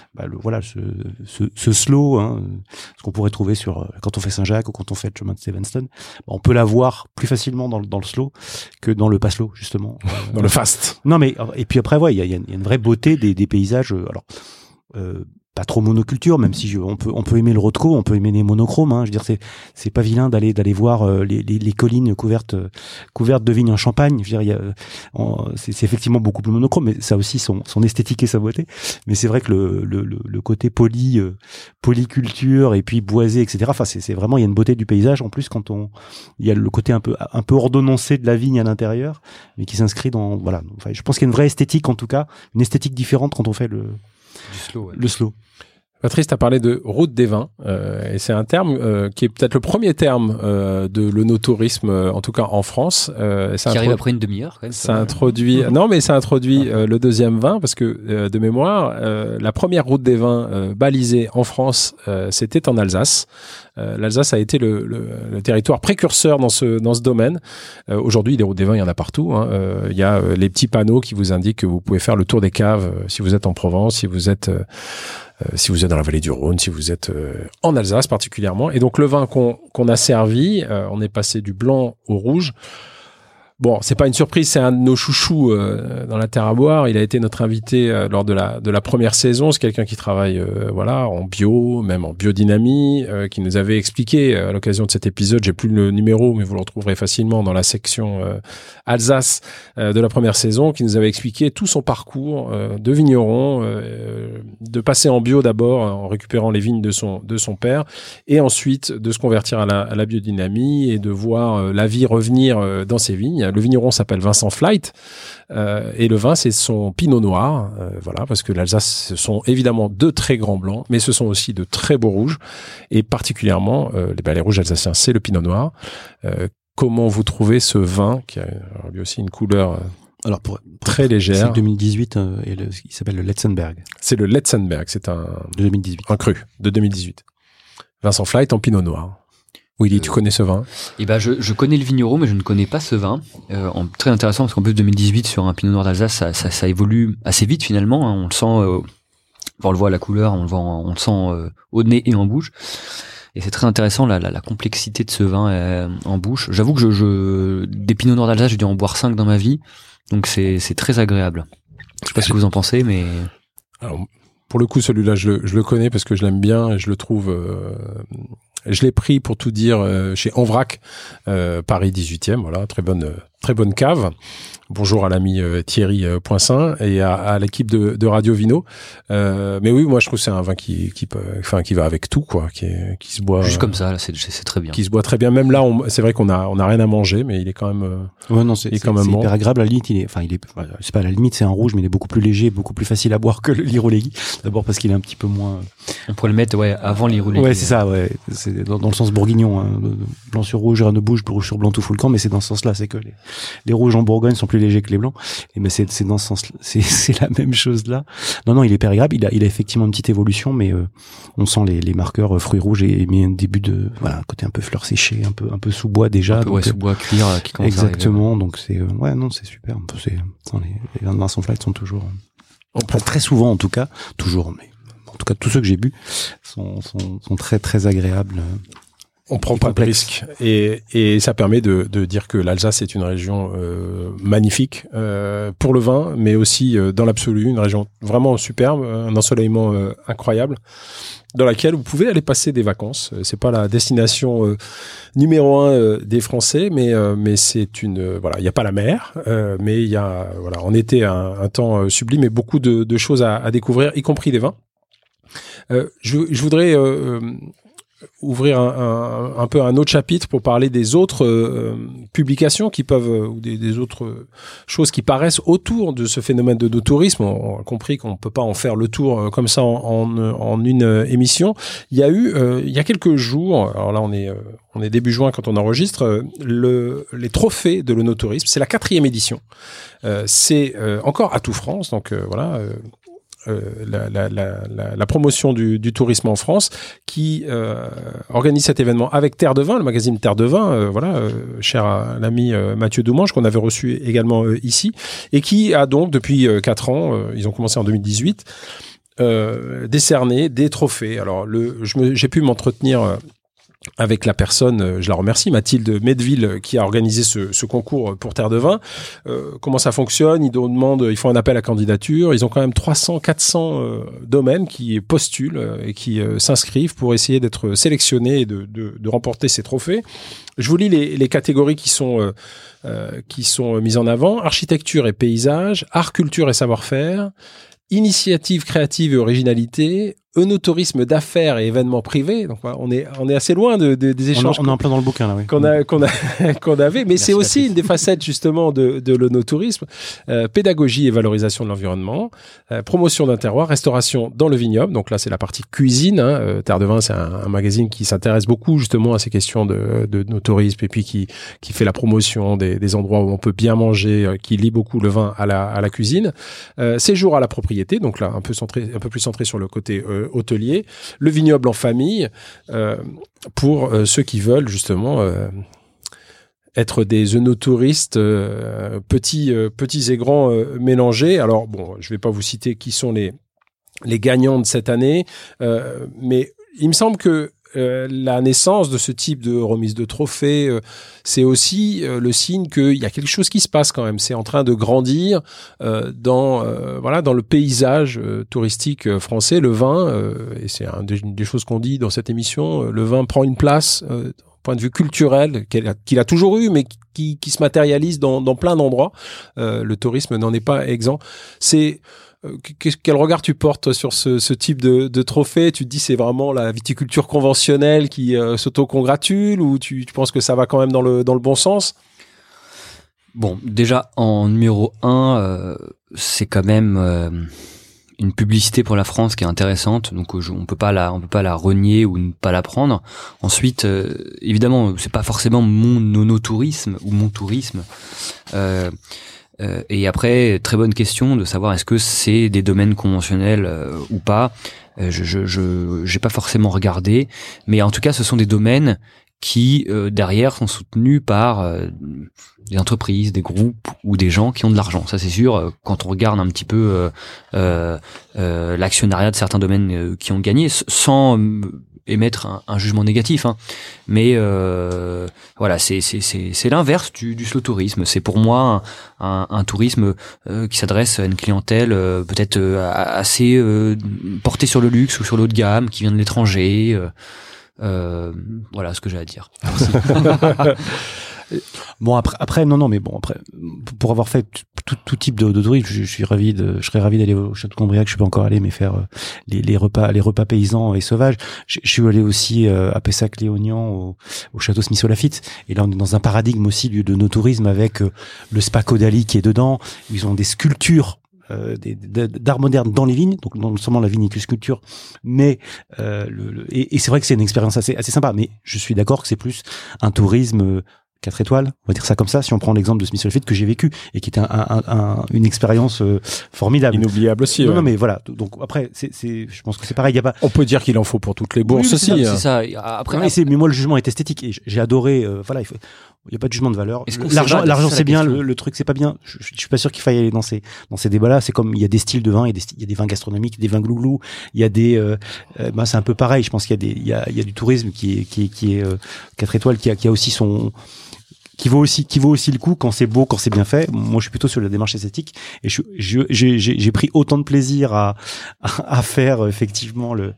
ce slow, hein, ce qu'on pourrait trouver quand on fait Saint-Jacques ou quand on fait le chemin de Stevenston, on peut l'avoir plus facilement dans le slow que dans le pas slow justement. Dans le fast. Non mais et puis après il y a une vraie beauté des paysages. Pas trop monoculture, même si on peut aimer le Rothko, on peut aimer les monochromes. Hein. Je veux dire, c'est pas vilain d'aller voir les collines couvertes de vignes en Champagne. Je veux dire, c'est effectivement beaucoup plus monochrome, mais ça a aussi son esthétique et sa beauté. Mais c'est vrai que le côté polyculture et puis boisé, etc. Enfin, c'est vraiment il y a une beauté du paysage en plus quand il y a le côté un peu ordonnancé de la vigne à l'intérieur, mais qui s'inscrit dans voilà. Enfin, je pense qu'il y a une vraie esthétique en tout cas, une esthétique différente quand on fait le slow. Ouais. Le slow. Patrice, tu as parlé de route des vins, et c'est un terme qui est peut-être le premier terme de l'onotourisme, en tout cas en France. Qui arrive après une demi-heure, quand même. Ça introduit le deuxième vin, parce que de mémoire, la première route des vins balisée en France, c'était en Alsace. l'Alsace a été le territoire précurseur dans ce domaine. Aujourd'hui, des routes des vins, il y en a partout. Il y a les petits panneaux qui vous indiquent que vous pouvez faire le tour des caves si vous êtes en Provence, si vous êtes dans la vallée du Rhône, si vous êtes en Alsace particulièrement. Et donc le vin qu'on a servi, on est passé du blanc au rouge. Bon, c'est pas une surprise, c'est un de nos chouchous dans la terre à boire. Il a été notre invité lors de la première saison. C'est quelqu'un qui travaille en bio, même en biodynamie, qui nous avait expliqué à l'occasion de cet épisode, j'ai plus le numéro, mais vous le retrouverez facilement dans la section Alsace de la première saison, qui nous avait expliqué tout son parcours de vigneron, de passer en bio d'abord en récupérant les vignes de son père, et ensuite de se convertir à la biodynamie et de voir la vie revenir dans ses vignes. Le vigneron s'appelle Vincent Flight et le vin, c'est son pinot noir. Parce que l'Alsace, ce sont évidemment de très grands blancs, mais ce sont aussi de très beaux rouges. Et particulièrement, les rouges alsaciens, c'est le pinot noir. Comment vous trouvez ce vin qui a lui aussi une couleur très légère? C'est 2018 il s'appelle le Letzenberg. C'est le Letzenberg, c'est de 2018. Un cru de 2018. Vincent Flight en pinot noir. Willy, tu connais ce vin? Je connais le vigneron, mais je ne connais pas ce vin. Très intéressant parce qu'en plus 2018 sur un Pinot Noir d'Alsace, ça évolue assez vite finalement. On le sent, on le voit à la couleur, on le sent au nez et en bouche. Et c'est très intéressant la complexité de ce vin en bouche. J'avoue que des Pinot Noirs d'Alsace, j'ai dû en boire 5 dans ma vie, donc c'est très agréable. Je sais pas ce que vous en pensez, mais alors, pour le coup, celui-là, je le connais parce que je l'aime bien et je le trouve. Je l'ai pris pour tout dire chez Envrac, Paris 18e, voilà, très bonne cave. Bonjour à l'ami Thierry Poinsin et à l'équipe de Radio Vino. Mais oui, moi je trouve que c'est un vin qui va avec tout, quoi, qui se boit juste comme ça, là, c'est très bien. Qui se boit très bien. Même là, c'est vrai qu'on a rien à manger, mais il est quand même. C'est hyper agréable. À la limite, c'est pas à la limite, c'est un rouge, mais il est beaucoup plus léger, beaucoup plus facile à boire que le Lirolégui. D'abord parce qu'il est un petit peu moins. On pourrait le mettre, avant le Lirolégui. Ouais, c'est ça, ouais. C'est dans le sens bourguignon, hein. Blanc sur rouge, rien ne bouge, rouge sur blanc tout fout le camp, mais c'est dans ce sens-là, c'est que les rouges en Bourgogne sont plus légers que les blancs. Et ben c'est dans ce sens, c'est la même chose là. Non, il est hyper agréable. Il a effectivement une petite évolution, mais on sent les marqueurs fruits rouges et un début de un côté un peu fleur séchée, un peu sous bois déjà. Sous bois cuir qui commence exactement. À arriver. Donc c'est c'est super. Les vins de Vincent Flight sont toujours, très souvent en tout cas, toujours, mais en tout cas tous ceux que j'ai bu sont très très agréables. On prend pas de risque et ça permet de dire que l'Alsace est une région magnifique pour le vin, mais aussi dans l'absolu une région vraiment superbe, un ensoleillement incroyable, dans laquelle vous pouvez aller passer des vacances. C'est pas la destination numéro 1 des Français, mais c'est une il y a pas la mer, mais il y a en été un temps sublime et beaucoup de choses à découvrir, y compris des vins. Je voudrais ouvrir un peu un autre chapitre pour parler des autres publications qui peuvent ou des autres choses qui paraissent autour de ce phénomène de tourisme. On a compris qu'on peut pas en faire le tour comme ça en une émission. Il y a eu il y a quelques jours, alors là on est début juin quand on enregistre, les trophées de l'Onotourisme. C'est la 4e édition. C'est encore Atout France, donc la promotion du tourisme en France qui organise cet événement avec Terre de Vin, le magazine Terre de Vin, cher à l'ami Mathieu Doumange qu'on avait reçu également ici, et qui a donc depuis 4 ans, ils ont commencé en 2018, décerné des trophées. Alors j'ai pu m'entretenir avec la personne, je la remercie, Mathilde Medville, qui a organisé ce concours pour Terre de Vin. Comment ça fonctionne? Ils font un appel à candidature. Ils ont quand même 400 domaines qui postulent et qui s'inscrivent pour essayer d'être sélectionnés et de remporter ces trophées. Je vous lis les catégories qui sont mises en avant. Architecture et paysage, art, culture et savoir-faire, initiative créative et originalité, œnotourisme d'affaires et événements privés. Donc on est assez loin des échanges. On est en plein dans le bouquin là, oui. qu'on avait, mais c'est aussi une des facettes justement de l'œnotourisme. Pédagogie et valorisation de l'environnement, promotion d'un terroir, restauration dans le vignoble. Donc là c'est la partie cuisine. Terre de Vin, c'est un magazine qui s'intéresse beaucoup justement à ces questions de tourisme et puis qui fait la promotion des endroits où on peut bien manger, qui lie beaucoup le vin à la cuisine. Séjour à la propriété. Donc là un peu plus centré sur le côté hôtelier, le vignoble en famille, pour ceux qui veulent justement être des œnotouristes petits et grands mélangés. Alors bon, je vais pas vous citer qui sont les gagnants de cette année, mais il me semble que la naissance de ce type de remise de trophées, c'est aussi le signe qu'il y a quelque chose qui se passe quand même. C'est en train de grandir dans le paysage touristique français. Le vin, et c'est une des choses qu'on dit dans cette émission, le vin prend une place point de vue culturel qu'il a toujours eu, mais qui se matérialise dans plein d'endroits. Le tourisme n'en est pas exempt. Quel regard tu portes sur ce type de trophée? Tu te dis c'est vraiment la viticulture conventionnelle qui s'auto-congratule, ou tu penses que ça va quand même dans le bon sens? Bon, déjà en numéro 1, c'est quand même une publicité pour la France qui est intéressante, donc on peut pas la renier ou ne pas la prendre. Ensuite, évidemment, c'est pas forcément mon onotourisme ou mon tourisme. Et après, très bonne question de savoir est-ce que c'est des domaines conventionnels ou pas. J'ai pas forcément regardé, mais en tout cas, ce sont des domaines qui derrière sont soutenus par des entreprises, des groupes ou des gens qui ont de l'argent. Ça c'est sûr. Quand on regarde un petit peu l'actionnariat de certains domaines qui ont gagné, sans émettre un jugement négatif, hein. Mais voilà, c'est l'inverse du slow tourisme. C'est pour moi un tourisme qui s'adresse à une clientèle peut-être assez portée sur le luxe ou sur l'haut de gamme, qui vient de l'étranger. Voilà ce que j'ai à dire. Bon après non mais bon après pour avoir fait tout type de tourisme, je serais ravi d'aller au château de Cambriac. Je suis pas encore allé, mais faire les repas paysans et sauvages. Je suis allé aussi à Pessac-Léognan au château Smith-Lafitte, et là on est dans un paradigme aussi de nos tourisme avec le spa Caudalie qui est dedans. Ils ont des sculptures d'art moderne dans les vignes, donc non seulement la vinicule-sculpture, mais et c'est vrai que c'est une expérience assez sympa, mais je suis d'accord que c'est plus un tourisme 4 étoiles, on va dire ça comme ça, si on prend l'exemple de Smith-Lafitte que j'ai vécu et qui était une expérience formidable, inoubliable aussi. Non mais voilà, donc après je pense que c'est pareil, il y a pas, on peut dire qu'il en faut pour toutes les bourses aussi. C'est ça. Après mais moi le jugement est esthétique et j'ai adoré, voilà, il y a pas de jugement de valeur. L'argent c'est bien, le truc c'est pas bien. Je suis pas sûr qu'il faille aller dans ces débats-là. C'est comme il y a des styles de vin, il y a des vins gastronomiques, des vins glouglou, il y a des c'est un peu pareil. Je pense qu'il y a du tourisme qui est 4 étoiles, qui a aussi qui vaut aussi le coup quand c'est beau, quand c'est bien fait. Moi, je suis plutôt sur la démarche esthétique, et j'ai pris autant de plaisir à faire effectivement le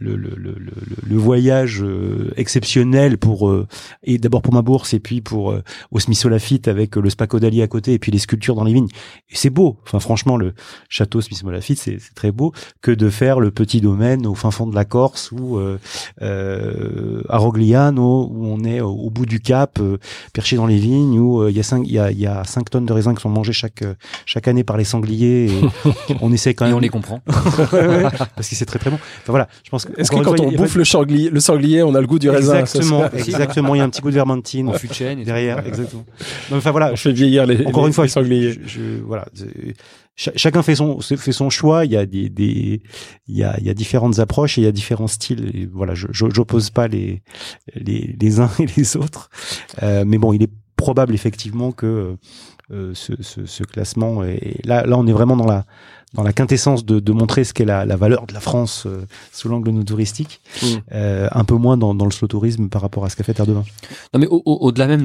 voyage exceptionnel et d'abord pour ma bourse, et puis pour au Smith-Lafitte avec le spa Caudalie à côté, et puis les sculptures dans les vignes. Et c'est beau. Enfin, franchement, le château Smith-Lafitte, c'est très beau, que de faire le petit domaine au fin fond de la Corse, ou à Rogliano, où on est au bout du Cap, perché dans les vignes, où il y a 5 tonnes de raisins qui sont mangés chaque année par les sangliers, et on essaie quand même. Et on les comprend. Parce que c'est très très bon. Enfin voilà, je pense que. Est-ce que quand on bouffe le sanglier, on a le goût du raisin? Exactement. Il y a un petit goût de vermentine. En fût de chêne derrière, exactement. Donc, enfin voilà. On fait vieillir les sangliers. Voilà. Chacun fait son choix. Il y a différentes approches et il y a différents styles. Et voilà, j'oppose pas les uns et les autres. Mais bon, il est probable effectivement que ce classement est là on est vraiment dans la quintessence de montrer ce qu'est la valeur de la France sous l'angle touristique, un peu moins dans le slow tourisme par rapport à ce qu'a fait Terre de Vin. Non mais au-delà même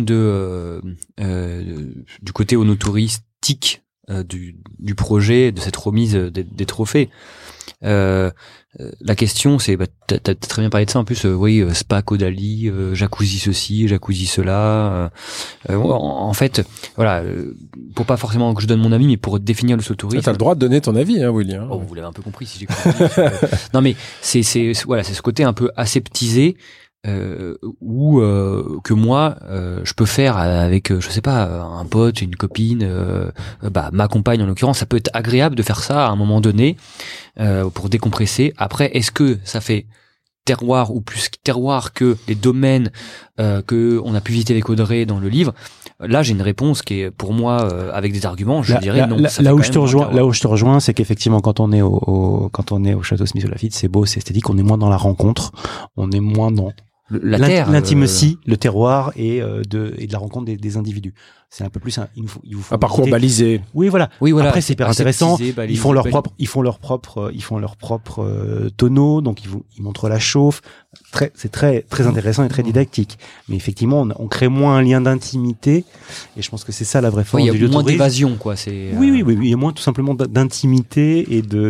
du côté onotouristique du projet, de cette remise des trophées. La question c'est, t'as très bien parlé de ça en plus, oui, spa Caudalie, jacuzzi ceci, jacuzzi cela. En fait, voilà, pour pas forcément que je donne mon avis, mais pour définir le slow tourisme. T'as le droit de donner ton avis, hein, William. Oh, vous l'avez un peu compris si j'ai compris. Non mais c'est ce côté un peu aseptisé. Ou que moi je peux faire avec je sais pas, un pote, une copine, ma compagne en l'occurrence. Ça peut être agréable de faire ça à un moment donné pour décompresser. Après, est-ce que ça fait terroir ou plus terroir que les domaines que on a pu visiter avec Audrey dans le livre. Là, j'ai une réponse qui est pour moi avec des arguments. Je dirais non. Là où je te rejoins, c'est qu'effectivement, quand on est au château Smith-Lafitte, c'est beau, c'est esthétique. On est moins dans la rencontre, on est moins dans l'intimacy, le terroir et de la rencontre des individus. C'est un peu plus il vous faut un parcours balisé. Oui, voilà. Après, c'est hyper intéressant. Balisé, ils font leur propre tonneau, donc ils montrent la chauffe. C'est très intéressant et très didactique. Mais effectivement, on crée moins un lien d'intimité, et je pense que c'est ça la vraie force du tourisme. Il y a moins d'évasion, quoi. Oui, il y a moins tout simplement d'intimité et de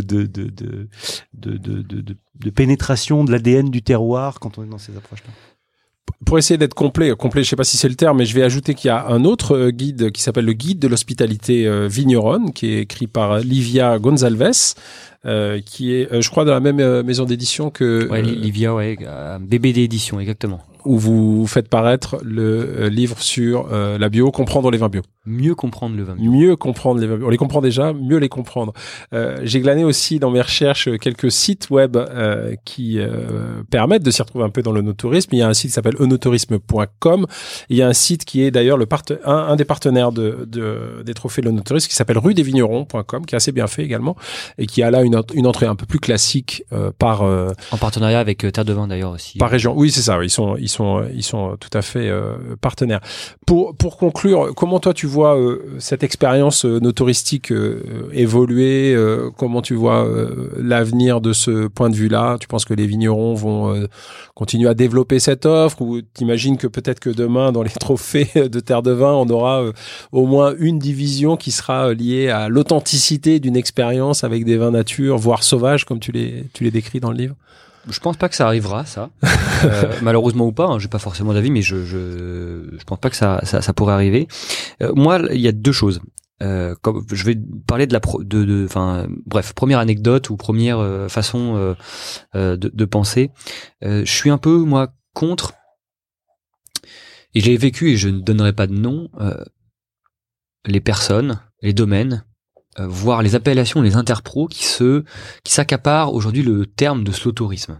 pénétration de l'ADN du terroir quand on est dans ces approches-là. Pour essayer d'être complet, je sais pas si c'est le terme, mais je vais ajouter qu'il y a un autre guide qui s'appelle le guide de l'hospitalité vigneronne, qui est écrit par Livia Gonzalves, qui est, je crois, dans la même maison d'édition que... Ouais, Livia, BBD édition, exactement. Où vous faites paraître le livre sur la bio, comprendre les vins bio. Mieux comprendre le vin bio. Mieux comprendre les vins bio. On les comprend déjà, mieux les comprendre. J'ai glané aussi dans mes recherches quelques sites web qui permettent de s'y retrouver un peu dans l'œnotourisme. Il y a un site qui s'appelle œnotourisme.com. Il y a un site qui est d'ailleurs un des partenaires des trophées de l'œnotourisme qui s'appelle ruedesvignerons.com, qui est assez bien fait également et qui a là une entrée un peu plus classique en partenariat avec Terre de Vin d'ailleurs aussi. Par région. Oui, c'est ça. Ils sont tout à fait partenaires. Pour conclure, comment toi tu vois cette expérience no-touristique évoluer, comment tu vois l'avenir de ce point de vue-là? Tu penses que les vignerons vont continuer à développer cette offre, ou t'imagines que peut-être que demain dans les trophées de Terre de Vin on aura au moins une division qui sera liée à l'authenticité d'une expérience avec des vins nature, voire sauvages comme tu les décris dans le livre? Je pense pas que ça arrivera, ça. Malheureusement ou pas, hein, j'ai pas forcément d'avis, mais je pense pas que ça pourrait arriver. Moi, il y a deux choses. Comme je vais parler première anecdote ou première façon de penser. Je suis un peu moi contre, et j'ai vécu et je ne donnerai pas de nom, les personnes, les domaines, voire les appellations, les interpros qui s'accaparent aujourd'hui le terme de slow tourisme.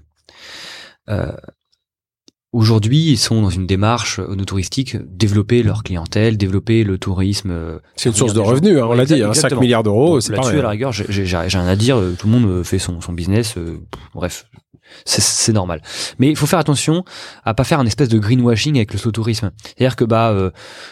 Aujourd'hui, ils sont dans une démarche touristique, développer leur clientèle, développer le tourisme. C'est une source de revenus, on l'a dit, 5 milliards d'euros, c'est là-dessus, pareil. À la rigueur, j'ai rien à dire, tout le monde fait son business, bref. C'est normal. Mais il faut faire attention à pas faire un espèce de greenwashing avec le slow tourisme. C'est-à-dire que moi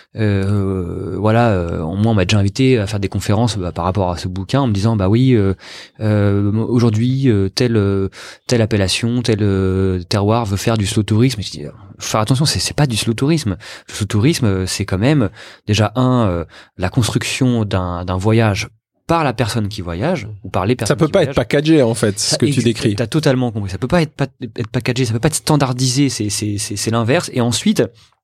on m'a déjà invité à faire des conférences par rapport à ce bouquin en me disant aujourd'hui telle appellation, tel terroir veut faire du slow tourisme. Et je dis faut faire attention, c'est pas du slow tourisme. Le slow tourisme, c'est quand même déjà la construction d'un voyage par la personne qui voyage ou par les personnes. Ça peut pas être packagé en fait, ce que tu décris. T'as totalement compris. Ça peut pas être packagé, ça peut pas être standardisé. C'est l'inverse. Et ensuite,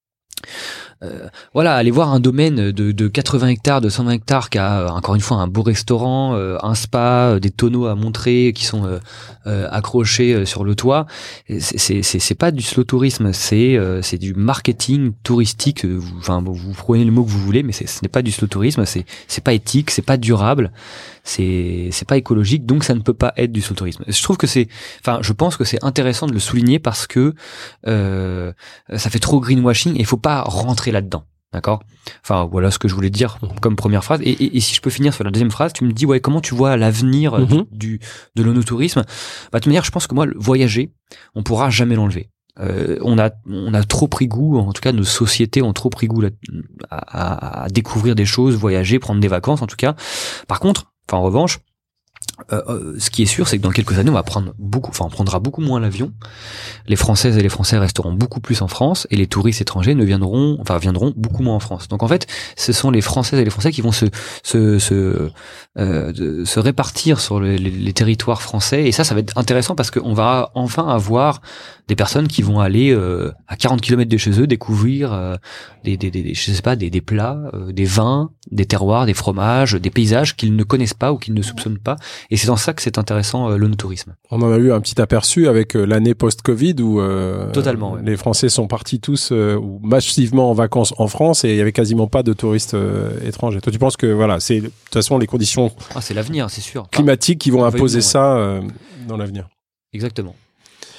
aller voir un domaine de 80 hectares, de 120 hectares qui a encore une fois un beau restaurant, un spa, des tonneaux à montrer qui sont accrochés sur le toit. C'est pas du slow tourisme, c'est du marketing touristique. Vous prenez le mot que vous voulez, mais ce n'est pas du slow tourisme. C'est pas éthique, c'est pas durable, c'est pas écologique, donc ça ne peut pas être du slow tourisme. Je pense que c'est intéressant de le souligner parce que ça fait trop greenwashing et il faut pas rentrer là-dedans. D'accord? Enfin, voilà ce que je voulais dire comme première phrase. Et si je peux finir sur la deuxième phrase, tu me dis, comment tu vois l'avenir de l'œnotourisme? De toute manière, je pense que moi, voyager, on pourra jamais l'enlever. On a trop pris goût, en tout cas, nos sociétés ont trop pris goût à découvrir des choses, voyager, prendre des vacances, en tout cas. Par contre, en revanche, ce qui est sûr, c'est que dans quelques années, on prendra beaucoup moins l'avion. Les Françaises et les Français resteront beaucoup plus en France, et les touristes étrangers viendront beaucoup moins en France. Donc en fait, ce sont les Françaises et les Français qui vont se répartir sur les territoires français, et ça va être intéressant parce qu'on va enfin avoir des personnes qui vont aller à 40 km de chez eux découvrir des plats, des vins, des terroirs, des fromages, des paysages qu'ils ne connaissent pas ou qu'ils ne soupçonnent pas. Et c'est dans ça que c'est intéressant l'œnotourisme. On en a eu un petit aperçu avec l'année post-Covid où totalement, les Français sont partis tous massivement en vacances en France et il y avait quasiment pas de touristes étrangers. Toi, tu penses que c'est de toute façon les conditions c'est l'avenir, c'est sûr. Climatiques qui vont imposer ça dans l'avenir. Exactement.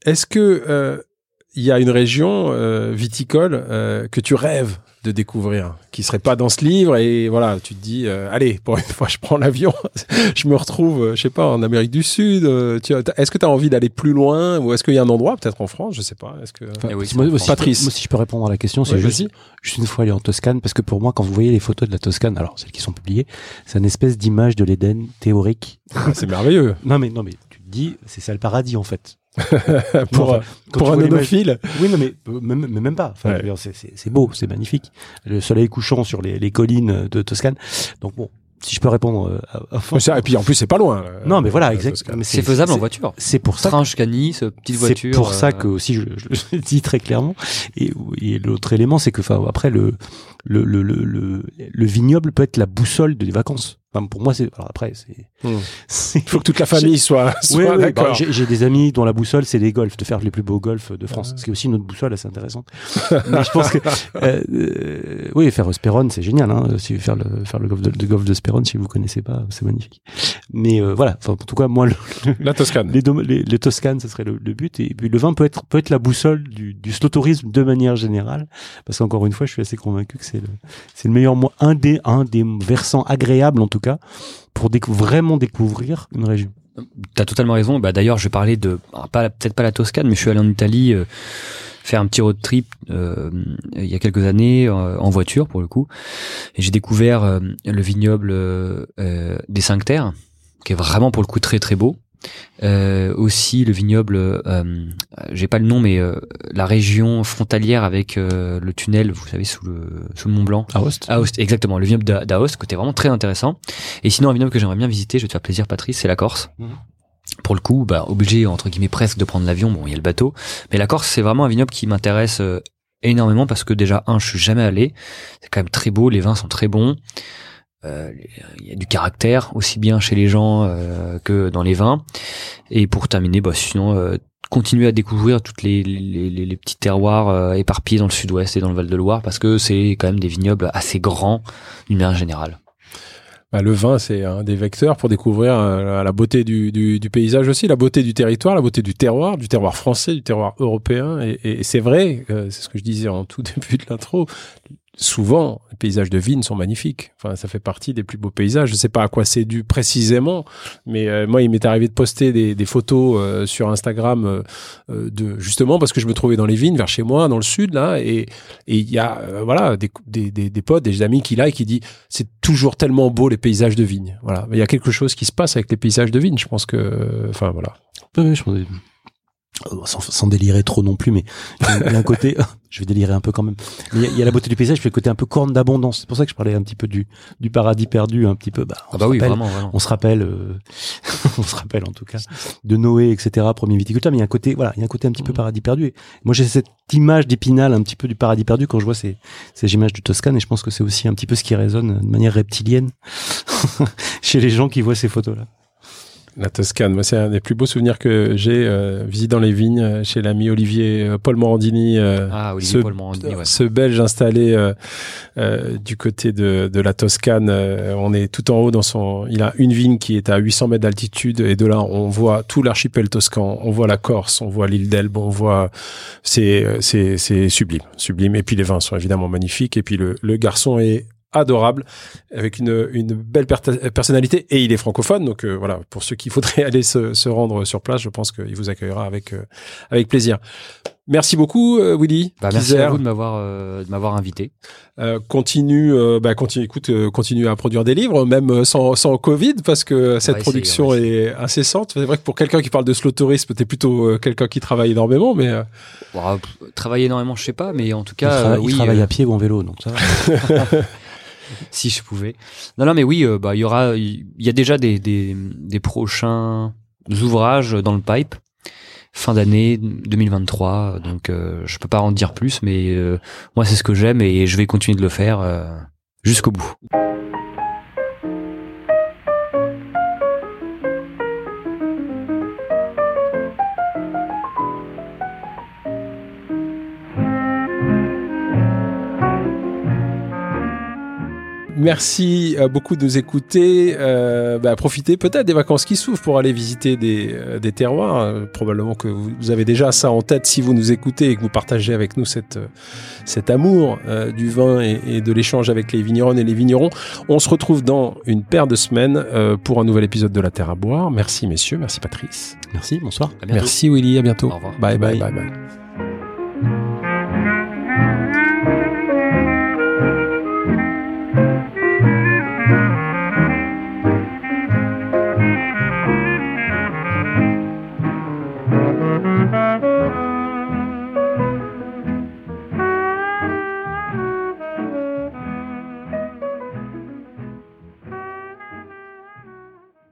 Est-ce que il y a une région viticole que tu rêves de découvrir, qui serait pas dans ce livre, et voilà, tu te dis, allez, pour une fois, je prends l'avion, je me retrouve, je sais pas, en Amérique du Sud. Est-ce que tu as envie d'aller plus loin, ou est-ce qu'il y a un endroit, peut-être en France, je sais pas. Est-ce que Patrice, moi, si je peux répondre à la question, c'est juste une fois aller en Toscane, parce que pour moi, quand vous voyez les photos de la Toscane, alors celles qui sont publiées, c'est une espèce d'image de l'Éden théorique. C'est merveilleux. Non mais tu te dis, c'est ça le paradis en fait. pour un onophile. Oui, non, mais même pas. Enfin, c'est beau, c'est magnifique. Le soleil couchant sur les collines de Toscane. Donc bon, si je peux répondre. Et puis en plus, c'est pas loin. Non, mais voilà, exactement. C'est faisable en voiture. C'est pour ça. Train jusqu'à Nice, petite voiture. C'est pour ça que aussi je le dis très clairement. Et l'autre élément, c'est que, enfin, après le vignoble peut être la boussole des vacances. Enfin, pour moi, il faut que toute la famille soit d'accord. J'ai des amis dont la boussole, c'est les golfs, de faire les plus beaux golfs de France. Ce qui est aussi notre boussole assez intéressante. Mais je pense que, oui, faire Spérone, c'est génial, hein. Si faire le golf de Spérone, si vous connaissez pas, c'est magnifique. Mais, voilà. Enfin, en tout cas, moi, la Toscane. Les Toscanes, ce serait le but. Et puis, le vin peut être la boussole du slow tourisme de manière générale. Parce qu'encore une fois, je suis assez convaincu que c'est le meilleur un des versants agréables, en tout cas, pour vraiment découvrir une région. T'as totalement raison. Bah, d'ailleurs, je parlais peut-être pas la Toscane, mais je suis allé en Italie faire un petit road trip il y a quelques années en voiture pour le coup, et j'ai découvert le vignoble des Cinq Terres, qui est vraiment pour le coup très très beau. Aussi le vignoble, j'ai pas le nom, mais la région frontalière avec le tunnel, vous savez, sous le Mont Blanc. Aoste, exactement, le vignoble d'Aoste, côté vraiment très intéressant. Et sinon, un vignoble que j'aimerais bien visiter, je vais te faire plaisir, Patrice, c'est la Corse. Pour le coup, obligé entre guillemets presque de prendre l'avion. Bon, il y a le bateau, mais la Corse, c'est vraiment un vignoble qui m'intéresse énormément parce que déjà, je suis jamais allé. C'est quand même très beau, les vins sont très bons. Il y a du caractère aussi bien chez les gens que dans les vins. Et pour terminer, sinon continuer à découvrir toutes les petits terroirs éparpillés dans le sud-ouest et dans le Val-de-Loire, parce que c'est quand même des vignobles assez grands d'une manière générale. Le vin, c'est un des vecteurs pour découvrir la beauté du paysage aussi, la beauté du territoire, la beauté du terroir français, du terroir européen. Et c'est vrai, c'est ce que je disais en tout début de l'intro, souvent, les paysages de vignes sont magnifiques. Enfin, ça fait partie des plus beaux paysages. Je sais pas à quoi c'est dû précisément, mais moi, il m'est arrivé de poster des photos sur Instagram justement parce que je me trouvais dans les vignes vers chez moi, dans le sud là, et il y a des potes, des amis qui like, qui disent c'est toujours tellement beau les paysages de vignes. Voilà, il y a quelque chose qui se passe avec les paysages de vignes. Je pense que, enfin voilà. Oui, je pense. Sans délirer trop non plus, mais il y a un côté, je vais délirer un peu quand même, mais il y a la beauté du paysage, puis le côté un peu corne d'abondance. C'est pour ça que je parlais un petit peu du paradis perdu, un petit peu. Oui, vraiment. On se rappelle en tout cas de Noé, etc., premier viticulteur, mais il y a un côté, un petit peu paradis perdu. Et moi, j'ai cette image d'Épinal, un petit peu du paradis perdu quand je vois ces images du Toscane, et je pense que c'est aussi un petit peu ce qui résonne de manière reptilienne chez les gens qui voient ces photos-là. La Toscane, moi c'est un des plus beaux souvenirs que j'ai visitant les vignes chez l'ami Olivier Paul Morandini, Paul Morandini, ce Belge installé du côté de la Toscane. On est tout en haut il a une vigne qui est à 800 mètres d'altitude, et de là on voit tout l'archipel toscan, on voit la Corse, on voit l'île d'Elbe, on voit c'est sublime. Et puis les vins sont évidemment magnifiques, et puis le garçon est adorable, avec une belle personnalité, et il est francophone, donc voilà, pour ceux qui voudraient aller se rendre sur place, je pense qu'il vous accueillera avec plaisir. Merci beaucoup, Willy. Merci à vous de m'avoir invité. Continue à produire des livres, même sans Covid, parce que cette production est incessante. C'est vrai que pour quelqu'un qui parle de slow tourisme, t'es plutôt quelqu'un qui travaille énormément, mais travailler énormément, je sais pas, mais en tout cas, il travaille à pied ou en vélo, donc ça va. Si je pouvais. Non, mais oui, il y a déjà des prochains ouvrages dans le pipe. Fin d'année 2023, donc je peux pas en dire plus, mais moi c'est ce que j'aime et je vais continuer de le faire jusqu'au bout. Merci beaucoup de nous écouter. Profitez peut-être des vacances qui s'ouvrent pour aller visiter des terroirs. Probablement que vous avez déjà ça en tête si vous nous écoutez et que vous partagez avec nous cet amour du vin et de l'échange avec les vigneronnes et les vignerons. On se retrouve dans une paire de semaines pour un nouvel épisode de La Terre à boire. Merci messieurs, merci Patrice. Merci, bonsoir. À bientôt. Merci Willy, à bientôt. Au revoir. Bye.